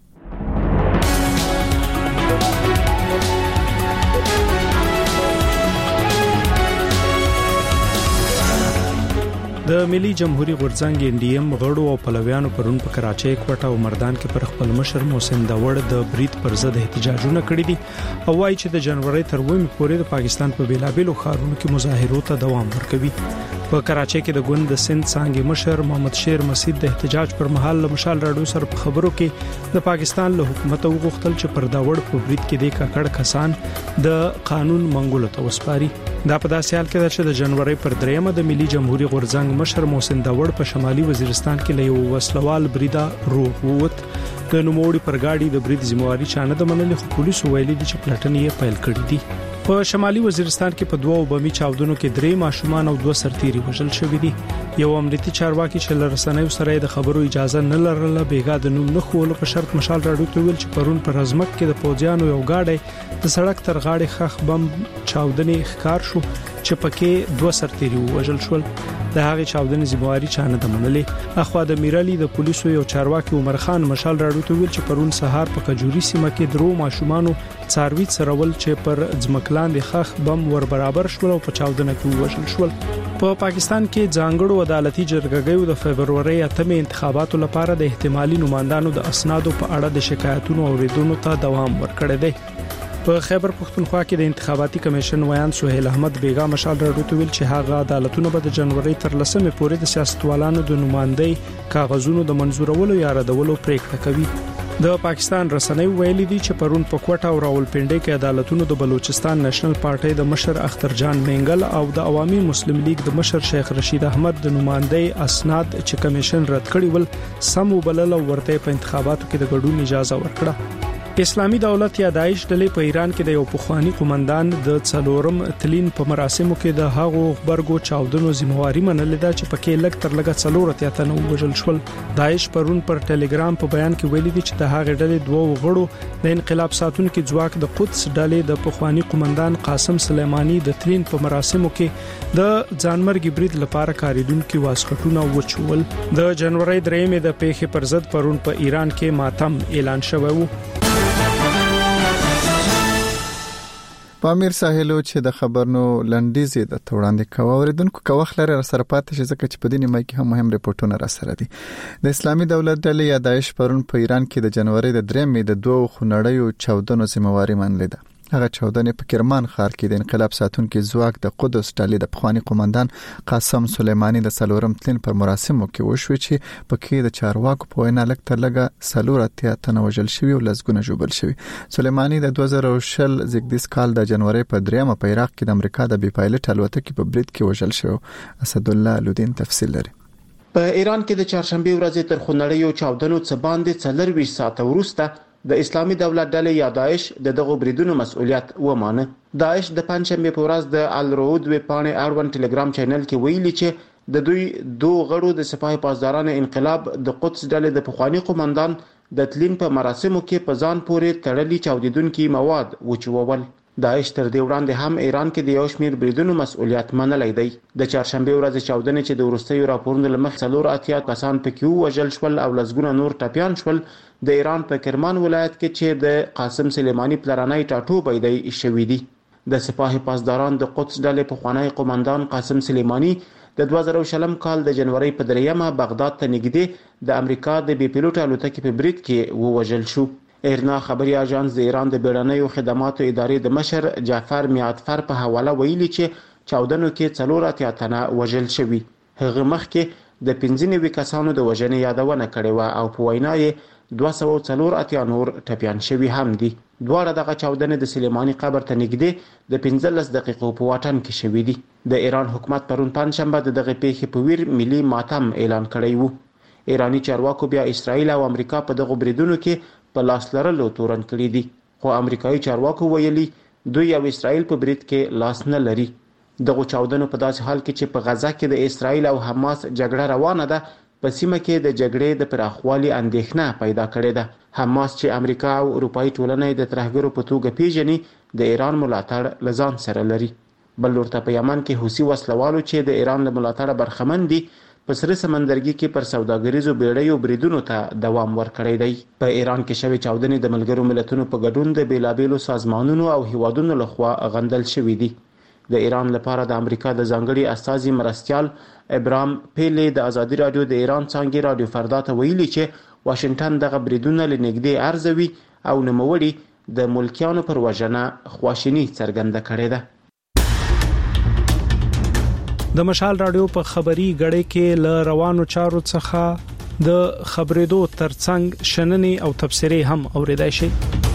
د ملي جمهوریت غورځنګ NDM غړو او پلویانو پرون په کراچۍ، کوټه او مردان کې پر خپل مشر محسن داوړ د برید پر ضد احتجاجونه کړي دي او وايي چې د جنوري تر 2 پورې د پاکستان په بیلابېلو ښارونو کې مظاهرو ته دوام ورکوي. په کراچۍ کې د ګوند د سند څنګه مشر محمد شیر مسعود د احتجاج پر مهال له مشال راډیو سره په خبرو کې د پاکستان له حکومت وغوښتل چې پر داوړ په برید کې د کاکړ کسان د قانون منګولو ته وسپاري. دا په داسې حال کې چې د جنوري پر 3 د ملي جمهوریت غورځنګ مشر محسن داوړ په شمالي وزیرستان کې له یو وسلوال بریده روغ ووت. د نوموړي پر گاډي د برید ذمہواری چانه د منلي خو پولیسو ویلي دي چې پلټنې یې پیل کړې دي. په شمالي وزیرستان کې په 2 بمي چاودنو کې 3 ماشومان او 2 سرتيري وژل شوي دي. یو امنیتي چارواکي چې لرسنیو سره د خبرو اجازه نه لرله بیګا د نوم نه خول په شرط مشال راډیو ته ویل چې پرون پر ازمک کې د پوځیانو یو گاډي د سړک تر غاړې خخ بم چاودنې ښکار شو چې پکې 2 سرتيري وژل شول. د هغه چاودنې ذمہواری چانه د منلې. اخوا د میرالي د پولیسو یو چارواکي عمر خان مشال راډیو ته ویل چې پرون سهار په کجوري سیمه کې 2 ماشومانو څاروي سرول چې پر ځمکلان د خخ بم ور برابر شول او په چاودنه کې وژل شول. په پاکستان کې ځانګړو عدالتي جرګې د فبرवरी 8 انتخاباتو لپاره د احتمالي نمائندانو د اسنادو په اړه د شکایتونو اوریدونکو ته دوام ورکړی دی. په خیبر پختونخوا کې د انتخاباتي کمیشن ویان سہیل احمد بیگا مشال راډیو ته ویل چې هغه عدالتونه به د جنوري تر 10 پورې د سیاستوالانو د نمائندۍ کاغذونو د منزورولو یا ردولو پریکړه کوي. د پاکستان رسنۍ ویلي دي چې پرون په کوټه او راولپنډي کې عدالتونو د بلوچستان نېشنل پارټي د مشر اختر جان منګل او د عوامي مسلم لیگ د مشر شیخ رشید احمد د نمائندۍ اسناد چې کمیشن رد کړی ول سم وبلل او ورته په انتخاباتو کې د ګډون اجازه ورکړه. اسلامي دولت یا داعش ډلې په ایران کې د یو پخوانی قومندان د څلورم تلین په مراسمو کې د هغو خبرګو چاودنو ذمہواری منلې ده چې پکې لګ تر لګ څلورت یا تنو وژل شول. داعش پرون پر ټلګرام په بیان کې ویلي دي چې د هغه ډلې 2 غړو د انقلاب ساتونکو ځواک د قدس ډلې د پخوانی قومندان قاسم سلیمانی د تلین په مراسمو کې د ځانمرګي برید لپاره کاریدونکو واسخټونه وچول. د جنوري 3 د پیښې پر ضد پرون په ایران کې ماتم اعلان شوی و. پامیر ساحلو چې د خبرونو لنډیزې د توړاندې کوي اوریدونکو کوخ لري سره پاتې شي ځکه چې په دې نیمه کې هم مهم ریپورتونه را سره دي. د اسلامي دولت ډلې یا داعش پرون په ایران کې د جنوري د 3 د 2 خونړیو چاودنو ذمہواری منلې ده. هغه چاودنې په کرمان ښار کې د انقلاب ساتونکو ځواک د قدس ډلې د پخوانی قومندان قاسم سلیمانی د څلورم تلین پر مراسمو کې وشو چې پکې د چارواکو په وینا لک تر لګه سلورتیا تنه وژل شوی او لزګونه جوړل شوی. سلیمانی د 2020 زیږدیز کال د جنوري په 3 په عراق کې د امریکا د بي پایلټ الوتکې په برید کې وژل شو. اسد الله لودین تفصیل لري. په ایران کې د چهارشنبه ورځې تر خونړیو چاودنو څخه باندې 24 ساعت وروسته د اسلامي دولت ډلې یا داعش د دغو بریدونو مسؤلیت ومانه. داعش د پنځشنبه په ورځ د الرود ویپانې اړوند ټلګرام چینل کې ویلي چې د دوی 2 غړو د سپاه پاسداران انقلاب د قدس ډلې د پخوانی قومندان د تلین په مراسمو کې په ځان پورې تړلي چاودیدونکو مواد وچول. داعش تر دې وړاندې هم ایران کې د یو شمېر بریدونو مسؤلیت منلی دی. د چهارشنبې ورځې چاودنې چې د وروستیو راپورونو له مخې 84 کسان پکې ووژل شول او لسګونه نور ټپیان شول، د ایران په کرمان ولایت کې چې د قاسم سلیماني پلرنی ټاټوبی دی شوي دي. د سپاه پاسداران د قدس ډلې پخوانی قومندان قاسم سلیماني د 2020 کال د جنوري په 3 بغداد ته نږدې د امریکا د بي پیلوټ الوتکې په برید کې ووژل شو. ایرنا خبري اژانس د ایران د بیړنیو خدماتو ادارې د مشر جعفر میعدفر په حواله ویلي چې چاودنو کې 84 تنه وژل شوي. هغه مخکې د 95 کسانو د وژنې یادونه کړې و او په وینا یې 284 نور ټپیان شوي هم دي. دواړه دغه چاودنې د سلیماني قبر ته نږدې د 15 دقیقو په واټن کې شوي دي. د ایران حکومت پرون پنځشنبه د دغه پیښې په ویر ملي ماتم اعلان کړی وو. ایرانی چارواکو بیا اسرائیل او امریکا په دغه بریدونو کې په لاس لرلو تورن کړی دي، خو امریکایي چارواکو ویلي دوی او اسرائیل په برید کې لاس نه لري. دغه چاودنو په داسې حال کې چې په غزا کې د اسرائیل او حماس جګړه روانه ده، په سیمه کې د جګړې د پراخوالي اندېښنه پیدا کړې ده. حماس چې امریکا او اروپایي ټولنې د ترهګرو په توګه پیژني، د ایران ملاتړ لزان سره لري. بل ورته په یمن کې حوثي وسلوالو چې د ایران له ملاتړه برخمن دي، په سره سمندرګي کې پر سوداګریزو بیړیو بریدونو ته دوام ورکړی دی. په ایران کې شوې چاودنې د ملګرو ملتونو په ګډون د بیلابیلو سازمانونو او هیوادونو لخوا غندل شوې دي. د ایران لپاره د امریکا د ځانګړي استازي مرستیال ابراهام پیلی د ازادي رادیو د ایران څانګې رادیو فردا ته ویلي چې واشنگټن دغه بریدونه له نږدې ارزوي او نوموړي د ملکیانو پر وژنه خواشیني څرګنده کړې ده. د مشال رادیو په خبري غړې کې ل روانو چارو څخه د خبرېدو ترڅنګ شننې او تبصرې هم اوریدای شي.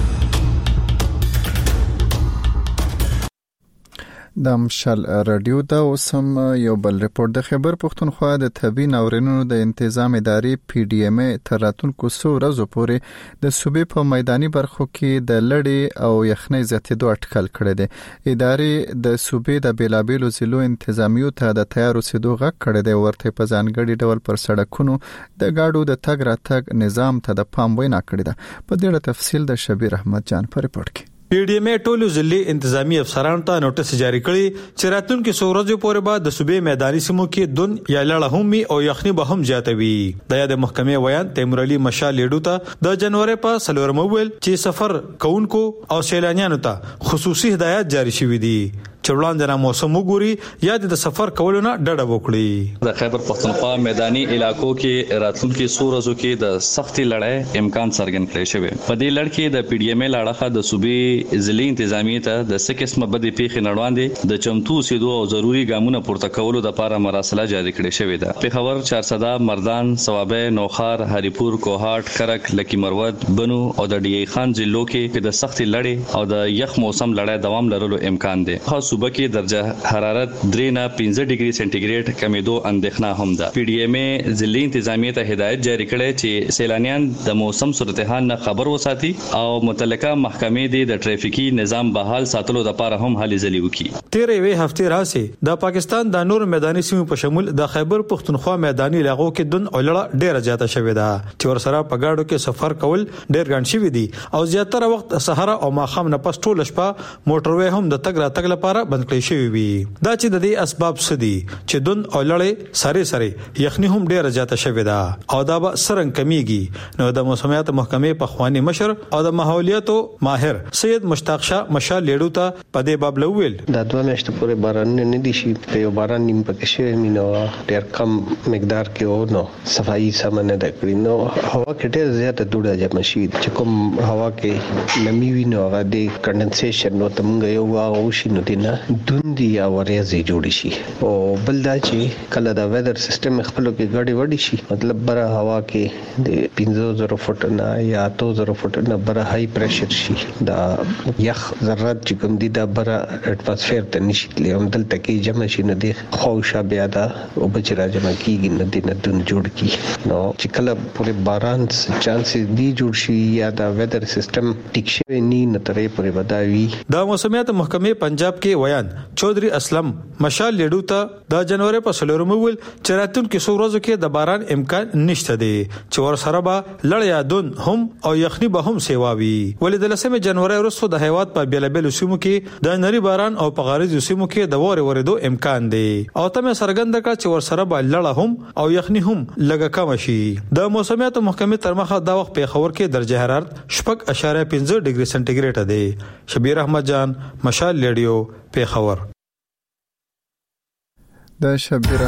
د مشال رادیو د اوسم یو بل ریپورت د خیبر پختونخوا د طبي ناورینونو د تنظیم ادارې پی ډی ام تراتونکو سو ورځو پورې د صوبې په میداني برخو کې د لړې او یخنۍ زیاتېدو اټکل کړی دی. ادارې د صوبې د بیلابیلو ضلعو انتظامیو ته د تیار اوسېدو غږ کړی دی، ورته په ځانګړي ډول پر سړکونو د گاډو د تګ راتګ نظام ته د پام وینا کړې ده. په دې اړه تفصیل د شبیر احمد جان په ریپورت کې. پی ډی ام ټولو ضلعي انتظامی افسرانو ته نوټس جاری کړی چې راتلونکي څو ورځې پورې به د صوبې میداني سیمو کې دون یا لړه هم او یخني به هم زیاتوي. د محکمې ویان تیمور علي مشال لیډو ته د جنوري په 4 مویل چې سفر کوونکو او سیلانیانو ته خصوصي هدایت جاری شوې دي چې وړاندې نه موسم وګوري یا د سفر کولو نه ډډه وکړي. د خیبر پختونخوا میداني علاقو کې راتلونکي څو ورځو کې د سختي لړۍ امکان څرګند کړی شوی. په دې لړ کې د پی ډی ام لاړه د صوبې ضلعي انتظامیه ته د څه قسمه بدې پیښې نړواندې د چمتو اوسېدو او ضروري ګامونه پورته کولو لپاره مراسله جاری کړې شوې ده. پېښور، چارسده، مردان، صوابه، نوخار، هریپور، کوهاټ، کرک، لکی مروت، بنو او د ډی خان ضلعو کې د سختي لړۍ او د یخ موسم لړۍ دوام لرلو امکان دی. صوبه کې درجه حرارت 3 نه 15 ډیګري سنټیګریډ کمیدو اندېښنه هم ده. پی ډی ام ضلعي انتظامیه ته هدایت جاری کړي چې سیلانیان د موسم صورتحال نه خبر وساتي او متعلقه محکمې د ټریفیکي نظام بحال ساتلو لپاره هم هلې ځلې وکړي. 13 هفته راسي د پاکستان د نور میداني سیمو په شمول د خیبر پختونخوا میداني علاقو کې دون اولړه ډیره زیاته شوې ده چې ورسره په گاډو کې سفر کول ډیر ګڼ شوی دي او زیاتره وخت سحر او ماخام نه پس ټول شپه موټروي هم د تګ راتګ لپاره بند کړی شوی وي. دا چې د دې اسباب سدي چې دون اولړې سره یخني هم ډیره زیاته شوې ده او دا به سرنګ کمیږي. نو د موسمیات محکمې په خواني مشر او د ماحولیاتو ماهر سید مشتاق شاه مشال لیډو ته په دې باب لویل دا 2 میاشتې پورې باران نه دي شي، په یو باران نیم پکې شوی مینو ډیر کم مقدار کې او نو صفایي سامان نه کړی. نو هوا کې ډیر زیاته دوړه جمع شي چې کوم هوا کې نمی وینو هغه د کنډنسیشن نو تمغه یو واغ شي نو دینه دوندي یا ورېزي جوړ شي او بل دا چې کله دا ویدر سیستم خپل کې غړي وړي شي، مطلب بره هوا کې د 15000 فوټ نه یا 8000 فوټ نه بره هاي پریشر شي. دا یخ ذرات چې کوم دي دا بره اټماسفیر ته نشي تللی، هم دلته کې جمع شي نه دي خوشا بیا دا او بچ را جمع کیږي نه دي نه دون جوړ کی. نو چې کله پورې باران چانسز دی جوړ شي یا دا ویدر سیستم ټیک شي نه ترې پورې بداوي. د موسمیات محکمې پنجاب کې ویان چودري اسلم مشال لیډو ته د جنوري په سلورم ویل چې راتلونکو څو ورځو کې د باران امکان نشته دی چې ور سره به لړیا دون هم او یخني به هم سیواوي ولې د 10 جنوري وروسته د هیواد په بیلابل سیمو کې د نری باران او په غاړي سیمو کې د وره ورېدو امکان دی او تمه سرګند کړ چې ور سره به لړه هم او یخني هم لږه کم شي د موسمیات محکمې تر مخه دا وخت په خبر کې درجه حرارت 0.5 ډیګري سنټیګریډ دی شبیر احمد جان مشال لیډیو په خبر د شبیر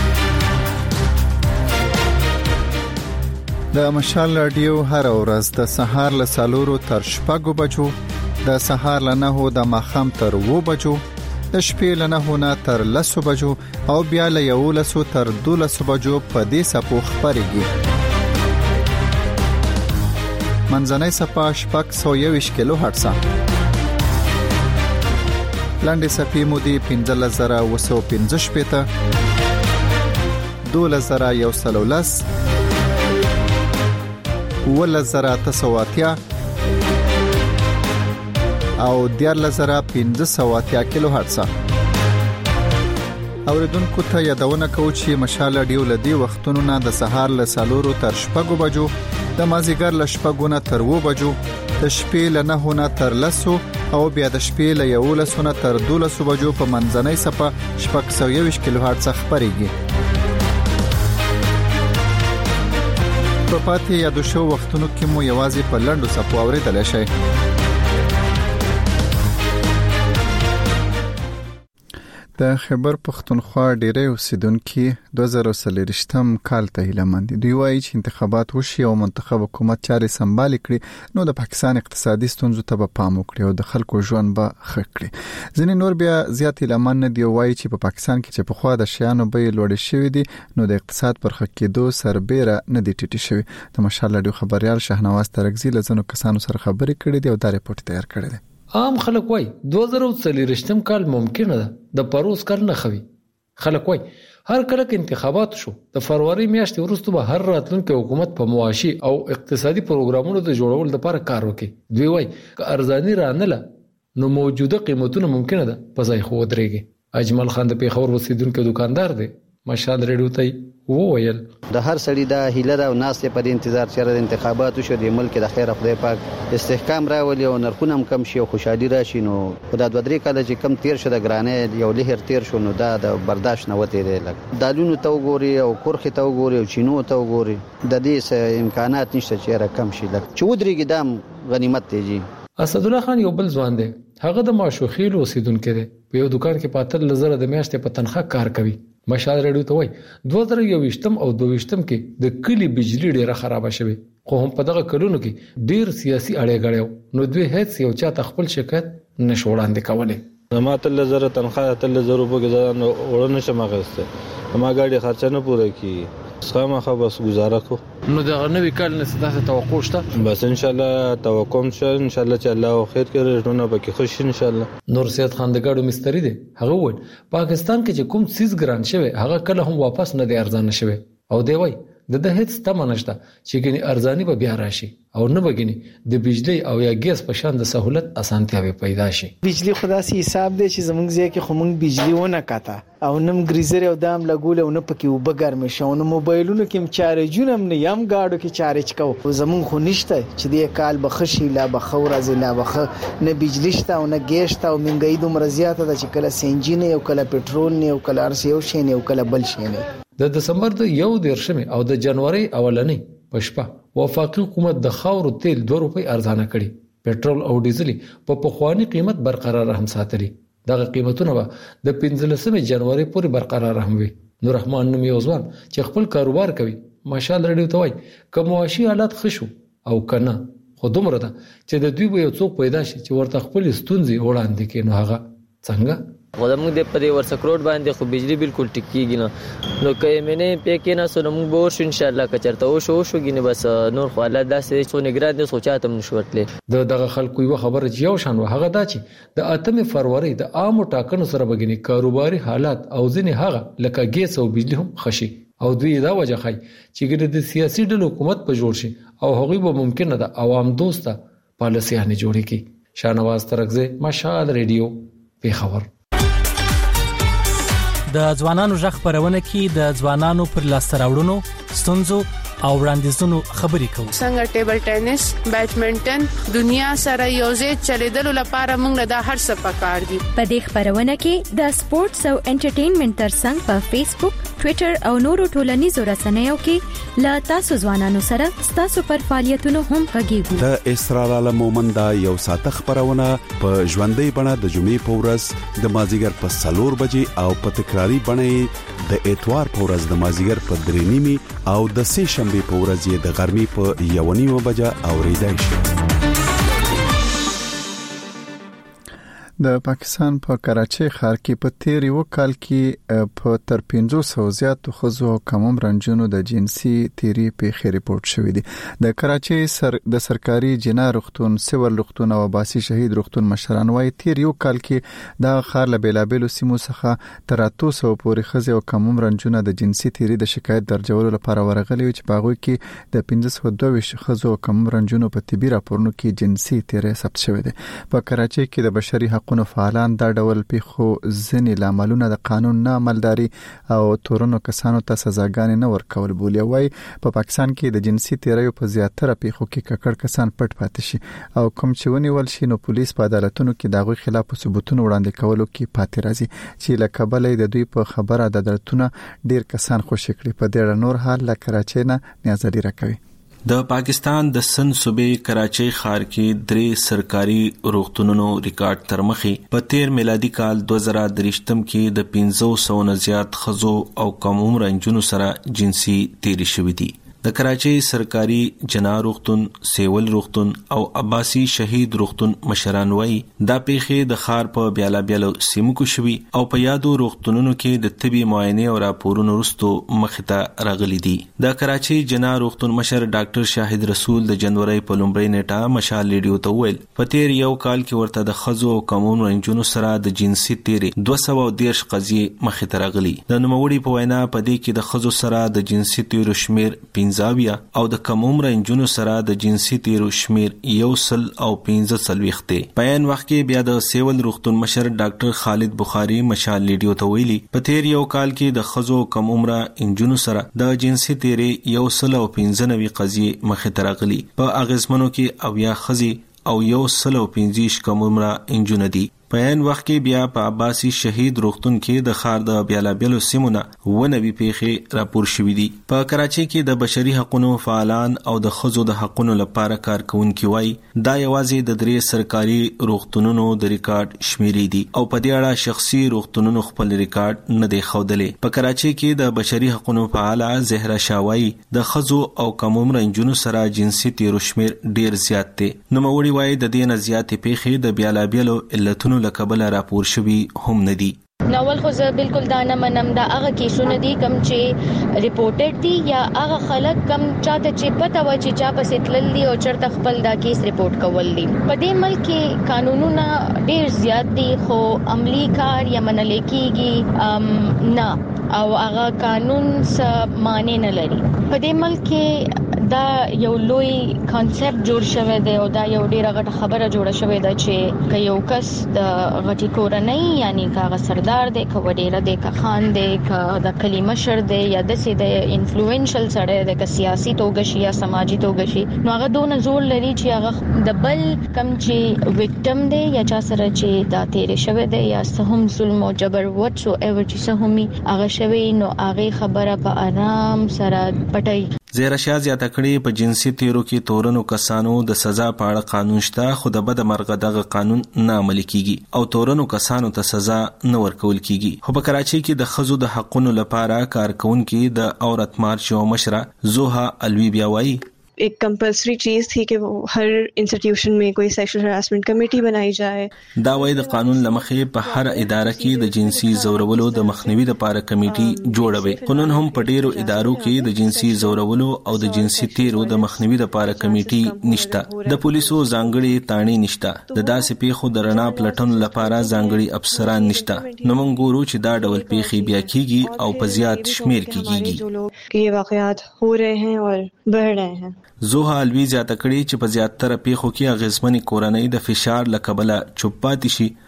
د مشال لیډیو هر ورځ د سهار له 4 تر 6 بجو د سهار له 9 د ماخام تر 2 بجو د شپې له 9 تر 10 بجو او بیا له 11 تر 12 بجو په دې سپو خبرېږي منځنۍ صفه 621 کیلو هرتز لاندې صفې مودې 15915 پته 2113 ولزراتسواتیا او 14500 کیلو هرتز اوریدونکو ته یادونه کوم چې مشال ډیو لدی وختونو نه د سهار له 4 تر 6 بجو د مازیګر له 6 تر 2 بجو د شپې له 9 تر 10 او بیا د شپې له 11 تر 12 بجو په منځنۍ صفه 621 کیلو هرتز خبرېږي په پاتې یادو شو وختونو کې مو یوازې په لنډو صفو اوریدل شي د خیبر پختونخوا ډیری اوسیدونکو 2023م کال ته هیلهمند دي وایي چې انتخابات وشي او منتخب حکومت چاري سمبال کړي نو د پاکستان اقتصادي ستونزو ته به پام وکړي او د خلکو ژوند به ښه کړي ځینې نور بیا زیات هیلهمند دي وایي چې په پاکستان کې چې په خوا د شیانو به لوړ شوي دي نو د اقتصاد پر ښه کېدو سربېره نه دي ټیټي شوي د مشال ډیو خبريال شهنواز ترغزي لزنو کسانو سره خبرې کړې دي او دا ریپورت تیار کړی دی عام خلک وای 2023م کال ممکن ده د پروز کار نه خوي خلک وای هر کله کې انتخابات شو د فروری میاشتې وروسته به هر راتلونکي حکومت په معاشي او اقتصادي پروګرامونو د جوړول لپاره کار وکړي دوی وای ک ارزانی رانله نو موجوده قیمتونه ممکن ده په ځای خو درېږي اجمل خان د پیښور اوسیدونکو دکاندار دی مشال ریډیو ته وویل د هر سړي د هیله دا ناس په انتظار چې د انتخاباتو شو د ملک د خیر خدای پاک استحکام راولي او نرخونه کم شي او خوشحالي راشي نو خدای د درې کال چې کم تیر شو د ګرانې یو لهر تیر شو نو دا د برداشت نه وته دی لکه دالونو ته وګوري او کورخه ته وګوري او چینو ته وګوري د دې امکانات نشته چې را کم شي لکه چودري ګدام غنیمت دی اسد الله خان یو بل ځوان دی هغه د ماشوخیل اوسیدونکو دی په یو دکان کې پاتل لزر د میاشتې په تنخواه کار کوي مشال ریډیو ته وای 2021م او 22م کې د کلی بجلی ډیره خراب شوه خو هم په دغه کلونو کې ډیر سیاسي اړه غړیو نو دوی هیڅ یو چا خپل شکایت نشو وړاندې کولای ما تل زره تنخواه تل زره په ځان وړنه شمغسته ما ګاډي خرچ نه پوره کی څنګه خو بس گزاره کو نو دا نوې کال نه ستاسو توقع شته بس ان شاء الله توقع ان شاء الله چې الله خیر کړي ټونه پکې خوش ان شاء الله نور سید خان د ګاډو مستری دی هغه ول پاکستان کې چې کوم سیس ګران شوی هغه کله هم واپس نه دی ارزانه شوی او دی وای د هیڅ تمنشته چې ګني ارزانی به بیا راشي او نه بګني د بجلی او یا ګیس په شان د سہولت اسانتیاوي پیدا شي بجلی خدا سي حساب دی چې زمونږ ځای کې خو مونږ بجلی ونه کاته او نم ګریزر او دام لګول او نه پکې وبګرم شو نو موبایلونو کې چارجونه نه یم گاډو کې چارج کو زمونږ خو نشته چې د کال بخښي لا بخور از لا بخ نه بجلی شته او نه ګیس ته او منګي دوم رضایت د چې کله سنجي نه او کله پټرول نه او کله ارسیو شي نه او کله بل شي نه د دسمبر د 1 او د جنوري اولنې پښپا وفاقي حکومت د خاور تیل 2 روپۍ ارزانه کړي پټرول او ډیزل په پخوانی قیمت برقرار هم ساتري دغه قیمتونه د 15 جنوري پورې برقرار هم وي نور رحمان نوم یو ځوان چې خپل کاروبار کوي ماشال ریډیو ته وای کومواشي حالات خشو او کنه خو دومره ده چې د دوی یو څوک پیدا شي چې ورته خپل ستونزې وړاندې کړي نو هغه څنګه خدامو د په ورسک روډ باندې خو بجلی بالکل ټیکيږي نه نو که مینه پکې نه سو موږ به شو ان شاء الله کچرته شو غینه بس نور خو الله داسې څو نگران دي سوچاته من شورتله دغه خلکو یو خبره چې یو شان هغه دا چې د 8 فروری د عام ټاکنو سره بګنی کاروباري حالات او ځنې هغه لکه ګیس او بجلی هم خشي او دوی دا وجه خای چې ګر د سیاسي ډلو حکومت په جوړ شي او هغه به ممکن ده عوام دوسته پالیسي نه جوړي کی شاهنواز ترغزه مشال ریډیو په خبر د ځوانانو ژغ خبرونه کې د ځوانانو پر لاسته راوړنو ستونزو او وړاندیزونو خبرې کوو. څنګه ټیبل ټینس، بیډمنټن دنیا سره یوځای چلیدلو لپاره موږ د هر څه پکار دي. په دې خبرونه کې د سپورتس او انټرټینمنټ ترڅنګ په فیسبوک، ټوئیټر او نورو ټولنیزو رسنیو کې لا تاسو ځوانانو سره تاسو پر فعالیتونو هم غږیږو. د اسرار عالم مومند یو ساعت خبرونه په ژوندۍ بڼه د جمعې په ورځ د مازیګر په 4 بجې او په تکراری بڼه د اتوار په ورځ د مازیګر په 3:30 او د سه شنبه په ورځ د غرمې په 1:30 بجې اوریدای شي. د پاکستان په کراچۍ ښار کې په تیر یو کال کې په تر 500 زیات خزو او کم عمرانجونو د جنسي تیری پیښې ریپورت شوې دي. د کراچۍ د سرکاري جنا روغتون، سیول روغتون او عباسي شهید روغتون مشران وايي تیر یو کال کې د ښار له بیلابېلو سیمو څخه تر 300 پورې خزو او کم عمرانجونو د جنسي تیری د شکایت درجولو لپاره ورغلي چې په هغه کې د 522 خزو او کم عمرانجونو په طبي راپورونو کې جنسي تیری ثبت شوې ده. په کراچۍ کې د بشري حقوقو فعالان دا ډول پیښو ځینې لاملونه د قانون نه عملداري او تورنو کسانو ته سزاګانې نه ورکول بولي. وای په پاکستان کې د جنسي تیریو په زیاتره پیښو کې ککړ کسان پټ پاتې شي او کوم چې ونیول شي نو پولیس په عدالتونو کې دغه خلاف ثبوتونه وړاندې کولو کې پاتې راځي چې لکه بلې د دوی په خبره عدالتونه ډیر کسان خوشی کړي. په دې نور حال له کراچۍ نه نیازلي راکوي. د پاکستان د سند صوبې کراچۍ ښار کې 3 سرکاري روغتونونو ریکارډ تر مخې په 13 میلادي کال 2023 کې د 500 نه زیات خزو او کم عمر انجونو سره جنسي تیری شوې دي. د کراچۍ سرکاري جنا روغتون، سیول روغتون او عباسي شهید روغتون مشران وايي دا پیښې د ښار په بیلابېلو سیمو کې شوي او په یادو روغتونونو کې د طبي معاینې او راپورونو وروسته مخې ته راغلي دي. د کراچۍ جنا روغتون مشر ډاکټر شاهد رسول د جنوري په لومړۍ نیټه مشال ریډیو ته ویل په تیر یو کال کې ورته د خزو او کم عمر انجونو سره د جنسي تیری 213 قضیې مخې ته راغلي. د نوموړي په وینا په دې کې د خزو سره د جنسي تیرو شمیر او د کم عمر انجونو سره د جنسي تیرو شمیر 145 دی. په عین وخت کې بیا د سیول روغتون مشر ډاکټر خالد بخاری مشال ریډیو ته ویلي په تیر یو کال کې د خزو کم عمر انجونو سره د جنسي تیری 195 قضیې مخې ته راغلي. په اغیزمنو کې اویا خزي او 115 کم عمر انجونو دي. په عین وخت کې بیا په عباسي شهید روغتون کې د ښار د بیلابېلو سیمونه ونوي پیښې راپور شوې دي. په کراچۍ کې د بشري حقوقو فعالان او د ښځو د حقوقو لپاره کارکونکي وایي دا یوازې د 3 سرکاري روغتونونو د ریکارډ شمیرې دي او په دې اړه شخصي روغتونونو خپل ریکارډ نه دی ښودلې. په کراچۍ کې د بشري حقوقو فعاله زهرا شاوای د ښځو او کم عمر انجونو سره جنسي تیرو شمیر ډیر زیات دی. نوموړي وایي د دې نه زیاتې پیښې د بیلابېلو علتونو لکبل راپور شوي هم نه دي. ناول خو زه بالکل دا نه منم دا هغه کیسونه دي کم چې ریپورټډ دي یا هغه خلک کم چاته چې پته و چې چا پسې تلل دي او چرته خپل دا کیس ریپورټ کول دي. په دې ملک کې قانونونه ډیر زیات دي خو عملی کار یا منل کېږي نه او هغه قانون څه معنی نه لري. په دې ملک کې دا یو لوی کانسپټ جوړ شوی دی او دا یو ډیره غټه خبره جوړه شوې ده چې که یو کس د غټي کورنۍ یعنی کاغه سردار دی، که وډیره دی، که خان دی، که د کلی مشر دی یا داسې د انفلوئنشل سړی دی، که سیاسي توګه شي یا سماجي توګه شي، نو هغه دونه زور لري چې هغه د بل کم چې وکټم دی یا چا سره چې دا تیر شوی دی یا سهم ظلم او جبر وټ سو ایور چې سهمي هغه شوی نو هغه خبره په آرام سره پټي. زهرا شاه زیاته کړې په جنسي تیرو کې تورنو کسانو د سزا په اړه قانون شته خو د بد مرغه دغه قانون نه عملي کیږي او تورنو کسانو ته سزا نه ورکول کیږي. خو په کراچۍ کې د ښځو د حقوقو لپاره کارکونکي د عورت مارچ او مشره زوها الوی بیا وایي एक कंपल्सरी चीज थी कि हर इंस्टीट्यूशन में कोई सेक्सुअल हैरेसमेंट कमेटी बनाई जाए. دا وایي د قانون لمخې په هر اداره کې د جنسي زورولو د مخنیوي لپاره کمیټي جوړوي. قانون هم په ډیرو ادارو کې د جنسي زورولو او د جنسي تیرو د مخنیوي لپاره کمیټي نشته. د پولیسو ځانګړي تانی نشته. د داسې پیښو د رڼا پلټنو لپاره ځانګړي افسران نشته. نو موږ ګورو چې دا ډول پیښې بیا کیږي او په زیات شمیر کې کیږي. یہ واقعات ہو رہے ہیں اور بڑھ رہے ہیں. زوها الوی زیاته کړي چې په زیاتره پیښو کې اغیزمنې کورنۍ د فشار لکبله چوپ پاتې شي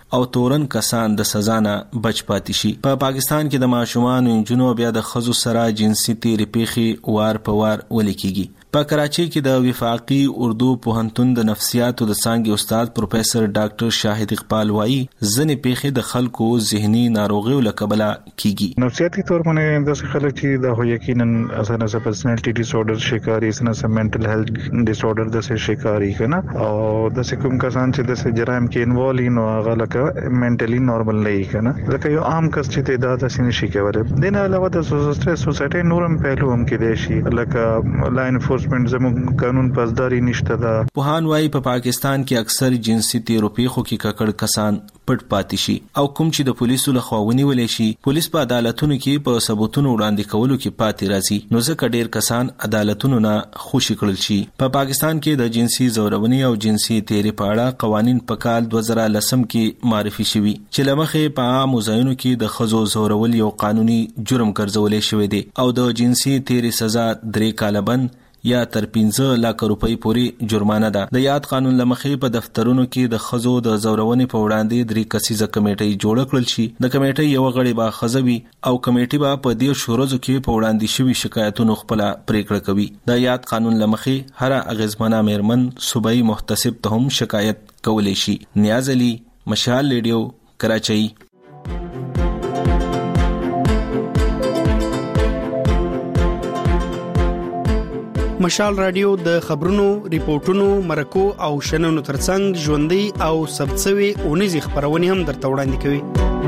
او تورن کسان د سزا نه بچ پاتې شي. په پاکستان کې د ماشومان او جنو بیا د خزو سره جنسي تیری پیخي وار په وار ولیکيږي. په کراچۍ کې د وفاقي اردو پوهنتون د نفسیاتو د څانګې استاد پروفیسور ډاکټر شاهد اقبال وایي ځنې پیښې د خلکو ذهني ناروغیو له کبله کیږي. نفسیاتي تور باندې د خلک چې د یقینا اسانه سره پرسنالټي ډیس آرډر شکاري اسانه سره منټل هیلث ډیس آرډر د شکاري کنه او د کوم کسان چې د جرائم کې انوالو نو هغه لکه منټلی نارمل نه کنه ځکه یو عام کس چې تعداد اسینه شي کوي. دنه علاوه د سوسایټي نورم پهلو هم کې دی شي لکه لاین انفورسمنت زموږ قانون پاسداري نشته ده. پوهان وايي په پاکستان کې اکثر جنسي تیرو پیښو کې ککړ کسان پټ پاتې شي او کوم چې د پولیسو لخوا ونیول شي پولیس په عدالتونو کې په ثبوتونو وړاندې کولو کې پاتې راځي نو ځکه ډیر کسان عدالتونو نه خوشي کړل شي. په پاکستان کې د جنسي زورونې او جنسي تیری په اړه قوانین په کال 2010 کې معرفي شوي چې لمخې په عام ځایونو کې د خزو زورول یو قانوني جرم ګرځولې شوی دی او د جنسي تیری سزا 3 کاله بند یا تر 15 لک روپۍ پورې جرمانه ده. د یاد قانون لمخې په دفترونو کې د خزو د زورونې په وړاندې 3 کسیزه کمیټه جوړ کړل شي. د کمیټې یو غړی با خزوي او کمیټه با په دې شورزو کې په وړاندې شوی شکایتونو خپل پریکړه کوي. د یاد قانون لمخې هر اغیزمنه میرمن صوبایي محتسب ته هم شکایت کولی شي. نیاز علي، مشال ریډیو، کراچۍ. مشال رادیو د خبرونو، ریپورتونو، مرکو او شننو ترڅنګ ژوندۍ او ثبتسوي اونیزي خبرونه هم درته وړاندې کوي.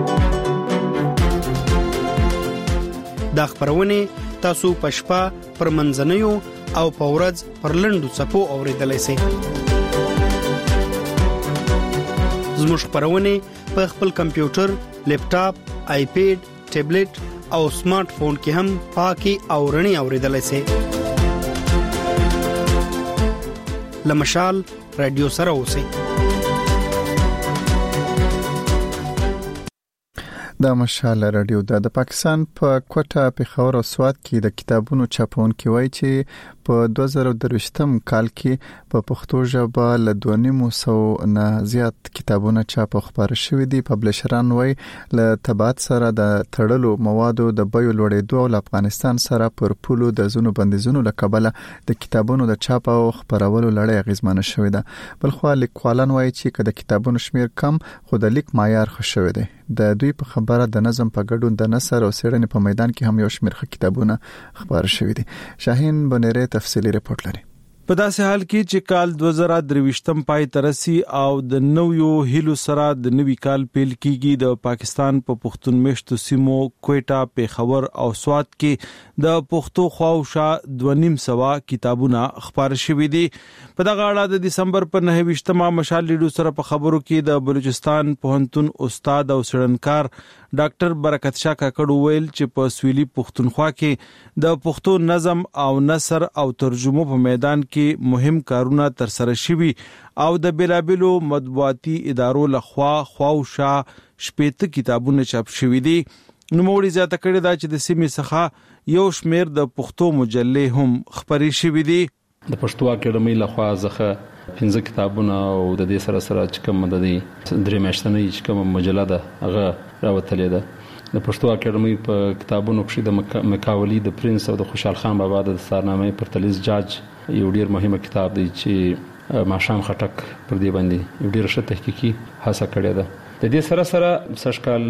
دا خبرونه تاسو په شپه پر منځنیو او په ورځ پر لنډو څپو اوریدلای شئ. زموږ خبرونه په خپل کمپیوټر، لیپټاپ، آیپیډ، ټابلیټ او سمارټ فون کې هم پاکي او رڼي اوریدلای شئ. لمشال رادیو سره اوسئ. د مشال رادیو د پاکستان په کوټه پیښور او سوات کې د کتابونو چاپونکي وایي چې په 2023م کال کې په پښتو ژبه له 2.5 نه زیات کتابونه چاپ او خبري شوي دي. پبلشران وایي له تبعات سره د تړلو موادو د بیو لوړېدو او افغانستان سره پر پولو د زونو بندیزونو لکبله د کتابونو د چاپ او خبرولو لړۍ غیزمنه شوې ده. بلخو لیکوالان وایي چې د کتابونو شمیر کم خو د لیک معیار ښه شوی دی. د دوی په خبره د نظم په ګډون د نثر او څېړنې په میدان کې هم یو شمېر کتابونه خبر شوي دي. شاهین بنيري تفصیلی رپورت لري. په داسې حال کې چې کال 2023م پای ترسي او د نویو هیلو سره د نوي کال پیل کیږي، د پاکستان په پښتون میشتو سیمو کوټه، پیښور او سوات کې د پښتو خواوشا 2.5 کتابونه خبر شوي دي. په دغه اړه د دسمبر په 29مه مشال لیډو سره په خبرو کې د بلوچستان پوهنتون استاد او څېړنکار ډاکټر برکت شاه کاکړ ویل چې په سویلي پښتونخوا کې د پښتو نظم او نثر او ترجمه په میدان کې مهم کارونه تر سره شوي او د بیلابلو مطبوعاتي ادارو لخوا خواوشا 18 کتابونه چاپ شوي دي. نوموړي زیاته کړې ده چې د سیمې څخه یو شمېر د پښتو مجلې هم خبري شوي دي. د پښتو اکیډمۍ لخوا ځخه 15 کتابونه او د دې سره چې کوم د 3 میاشتنۍ چې کوم مجله ده هغه راوتلې ده. د پښتو اکیډمۍ په کتابونو کې د مکاولی د پرنس او د خوشحال خان بابا د دستارنامې پرتلیز جاج یو ډیر مهمه کتاب دی چې ماشام خټک پر دې باندې یو ډیر ښه تحقیقي هڅه کړې ده. د دې سره سشکال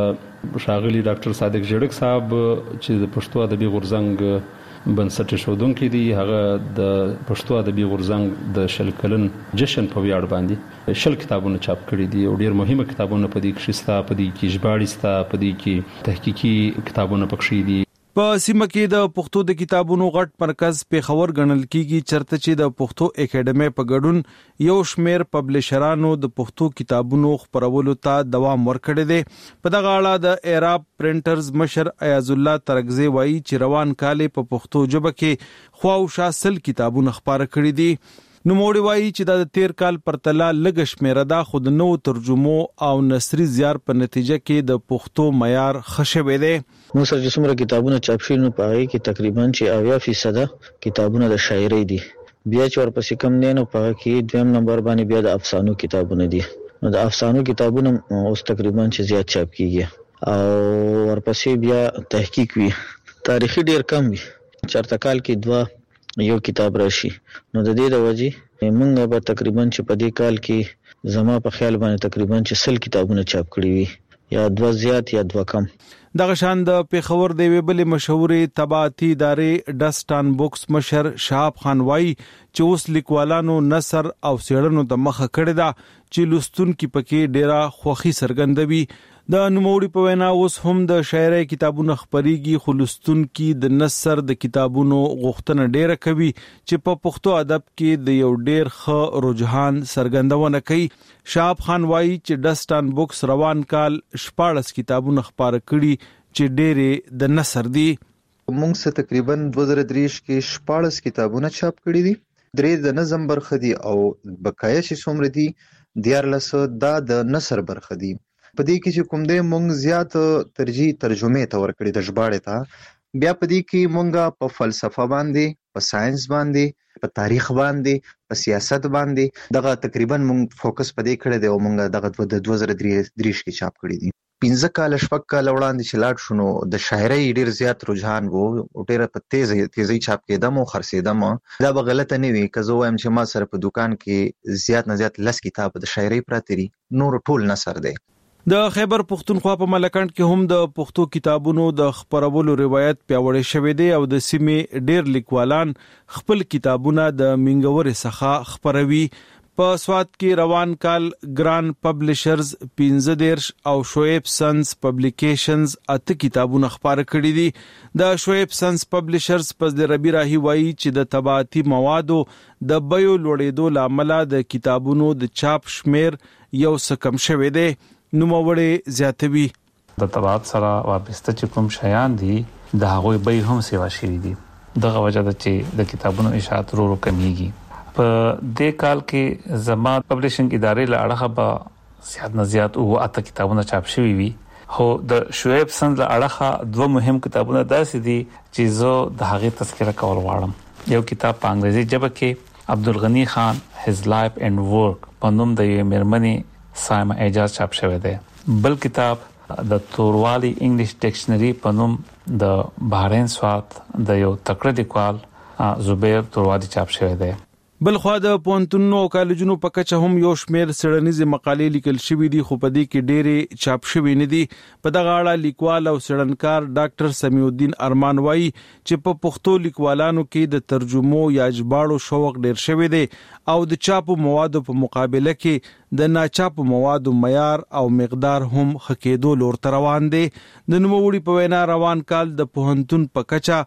د شاغلی ډاکټر صادق جړک صاحب چې د پښتو ادبي غورځنګ بنسټ شودونکو دی، هغه د پښتو ادبي غورځنګ د شل کلن جشن په ویاړ باندې شل کتابونه چاپ کړي دي او ډیر مهمه کتابونه په دې کې شته، په دې کې ژباړې شته، په دې کې تحقیقي کتابونه پکښې دي. په سیمه کې د پښتو د کتابونو غټ مرکز پیښور ګڼل کیږي، چرته چې د پښتو اکیډمۍ په ګډون یو شمېر پبلشرانو د پښتو کتابونو خبرولو ته دوام ورکړی دی. په دغه اړه د ایراب پرنټرز مشر ایاز الله ترغزی وایي چې روان کال په پښتو ژبه کې خواوشا 100 کتابونه خبره کړي دي. نوموړي وایي چې د 13 کال پرتله لږ شمیره ده، خو د نوو ترجمو او نثري زیار په نتیجه کې د پښتو معیار ښه شوی دی. موږ سره چې څومره کتابونه چاپ شوي نو په هغې کې تقریبا چې 80% کتابونه د شاعرۍ دي. بیا چې ورپسې کم دی نو په هغه کې دویم نمبر باندې بیا د افسانو کتابونه دي. نو د افسانو کتابونه اوس تقریبا چې زیات چاپ کیږي او ورپسې بیا تحقیق وی تاریخي ډیر کم وي، چرته کال کې 2 یو کتاب راشي. نو د دې د وجې موږ به تقریبا چې په دې کال کې زما په خیال باندې تقریبا چې 100 کتابونه چاپ کړي وي، یا 2 زیات یا 2 کم. دغه شان د پیښور د ویبلې مشهورې طباعتي ادارې ډسټان بوکس مشر شهاب خان وایي چې اوس لیکوالانو نثر او سیړنو د مخه کړی دا چې لوستونکو پکې ډیره خوښي څرګندوي. د نوموړي په وینا اوس هم د شاعرۍ کتابونو خبريږي، خو لوستونکو د نثر د کتابونو غوښتنه ډیره کوي چې په پښتو ادب کې د یو ډیر ښه رجحان څرګندونه کوي. شهاب خان وایي چې ډسټان بوکس روان کال 14 کتابونه خپاره کړي چې ډېرې د نثر دي. موږ څه تقریبا 2023 کې 14 کتابونه چاپ کړي دي، 3 د نظم برخه دي او بقایا چې څومره دي 14 دا د نثر برخه دي. په دې کې چې کوم دې موږ زیات ترجیح ترجمه ته ورکړي د ژباړې ته، بیا په دې کې موږ په فلسفه باندې، په ساينس باندې، په تاریخ باندې، په سیاست باندې دغه تقریبا موږ فوکس په دې کړی دی او موږ دغه د 2023 کې چاپ کړی دي. 15 کال شپږ کال وړاندې چې لاړ شو نو د شاعرۍ ډیر زیات رجحان وو او ډیره په تیزی چاپ کېدم او خرڅېدم. دا به غلطه نه وي که زه وایم چې ما سره په دکان کې زیات نه زیات 10 کتاب د شاعرۍ پراته دي، نور ټول نثر دی. د خیبر پښتونخوا په ملکند کې هم د پښتو کتابونو د خبرولو روایت پیاوړی شوی دی او د سیمې ډیر لیکوالان خپل کتابونه د منګورې څخه خبروي. په سواد کې روان کال ګران پبلشرز 15 او شعیب سنس پبلیکیشنز 8 کتابونه خبره کړي دي. د شعیب سنس پبلشرز پس د ربی راهی وایي چې د طباعتي موادو د بیو لوړېدو لامل د کتابونو د چاپ شمیر یو څه کم شوی دی. نوموړی زیاتوي د طباعت سره وابسته چې کوم شیان دي د هغوی به هم سیوا شوي دي. دغه وجه ده چې د کتابونو اشاعت ورو کمیږي. په دې کال کې زما پبلشنګ ادارې له اړخه به زیات نه زیات او 8 کتابونه چاپ شوي وي، خو د شعیب سند له اړخه 2 مهم کتابونه داسې دي چې زه د هغې تذکره کول غواړم. یو کتاب په انګریزي ژبه کې عبدالغنی خان His Life and Work په نوم د یوې مېرمنې سایمه اعجاز چاپ شوی دی. بل کتاب د توروالی انګلیش ډکشنری په نوم د بحرین سوات د یو تکړه لیکوال زبیر توروالی چاپ شوی دی. بل خو د پونتونو او کالجونو په کچه هم یو شمیر سړنیز مقالې لیکل شوې دي، خو په دې کې ډېرې چاپ شوې نه دي. په دغه اړه لیکوال او سړنکار ډاکټر سمیع الدین ارمان وایي چې په پښتو لیکوالانو کې د ترجمو یا ژباړو شوق ډېر شوی دی او د چاپو موادو په مقابله کې د ناچاپو موادو معیار او مقدار هم خکېدو لور ته روان دی. د نوموړي په وینا روان کال د پوهنتون په کچه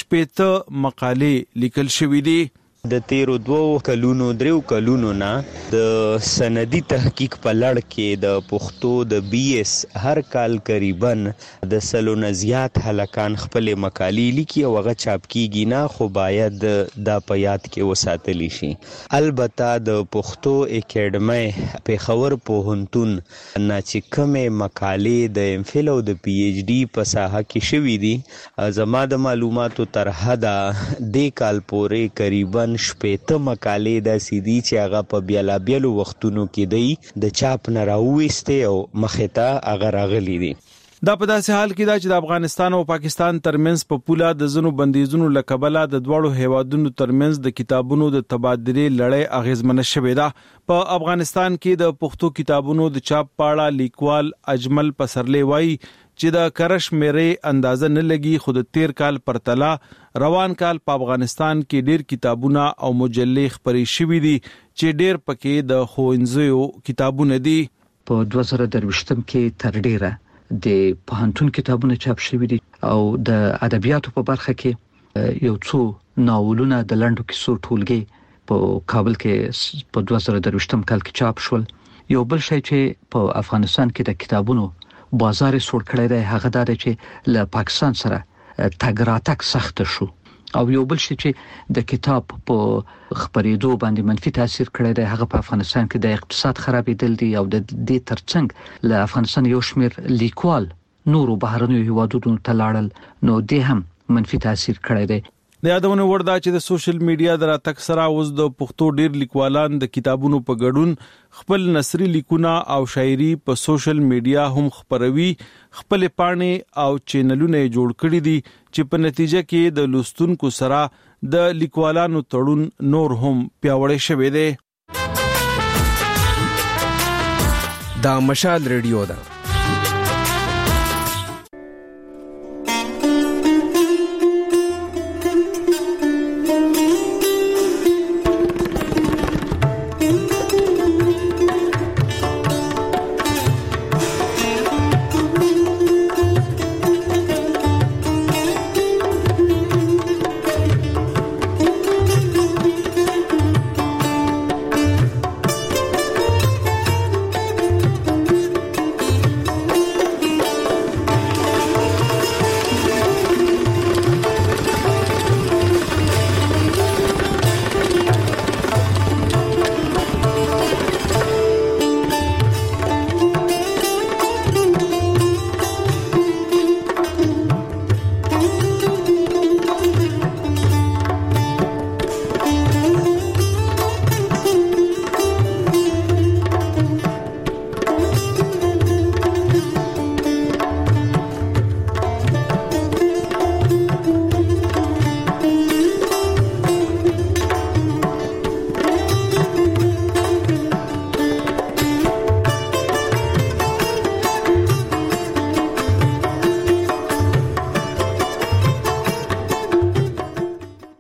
80 مقالې لیکل شوې دي. د تیرو 2 کلونو 3 کلونو نه د سندي تحقیق په لړ کې د پښتو د BS هر کال قریبا د سلونه زیات هلکان خپل مقالې لیکي او هغه چاپ کیږي نه، خو باید دا په یاد کې وساتلی شي. البته د پښتو اکیډمي پیښور پوهنتون نه چې کومه مقالې د MPhil او د PhD په ساحه کې شوې دي، زما د معلوماتو تر حده د کال پورې قریبا 80 مقالې د سیدی چې هغه په بیلابیلو وختونو کې دی د چاپ نه راوېستې او مخې ته هغه راغلي دي. دا په داسې حال کې دا چې د افغانستان او پاکستان ترمنځ په پوله د زنو بندیزونو لکبله د دوړو هیوادونو ترمنځ د کتابونو د تبادلې لړۍ اغیزمنه شوې ده. په افغانستان کې د پښتو کتابونو د چاپ پاړه لیکوال اجمل پسرلی وایي چې د کرش مېرې اندازه نه لګي، خو د تیر کال پرتله روان کال په افغانستان کې ډیر کتابونه او مجلې خپرې شوي دي چې ډیر پکې د ښوونځیو کتابونه دي. په 2023 کې تر ډیره د پوهنتون کتابونه چاپ شوي دي او د ادبیاتو په برخه کې یو څو ناولونه د لنډو کیسو ټولګي په کابل کې په 2023 کال کې چاپ شول. یو بل شی چې په افغانستان کې د کتابونو بازار سور کړی دی هغه دا چې له پاکستان سره تګ راتګ سخت شو، او یو بل شی چې د کتاب په خبرېدو باندې منفي تاثیر کړی دی هغه په افغانستان کې د اقتصاد خرابېدل دي او د دې ترڅنګ له افغانستان یو شمیر لیکوال نورو بهرنیو هیوادونو ته لاړل، نو دې هم منفي تاثیر کړی دی. د یادونه وردا چې د سوشل میډیا د راتګ سره اوس د پښتو ډیر لیکوالان د کتابونو په ګډون خپل نثري لیکونه او شاعري په سوشل میډیا هم خپروي، خپل پاڼې او چینلونه جوړ کړي دي چې په نتیجه کې د لوستونکو سره د لیکوالانو تړون نور هم پیاوړی شوی دی. دا مشال ریډیو ده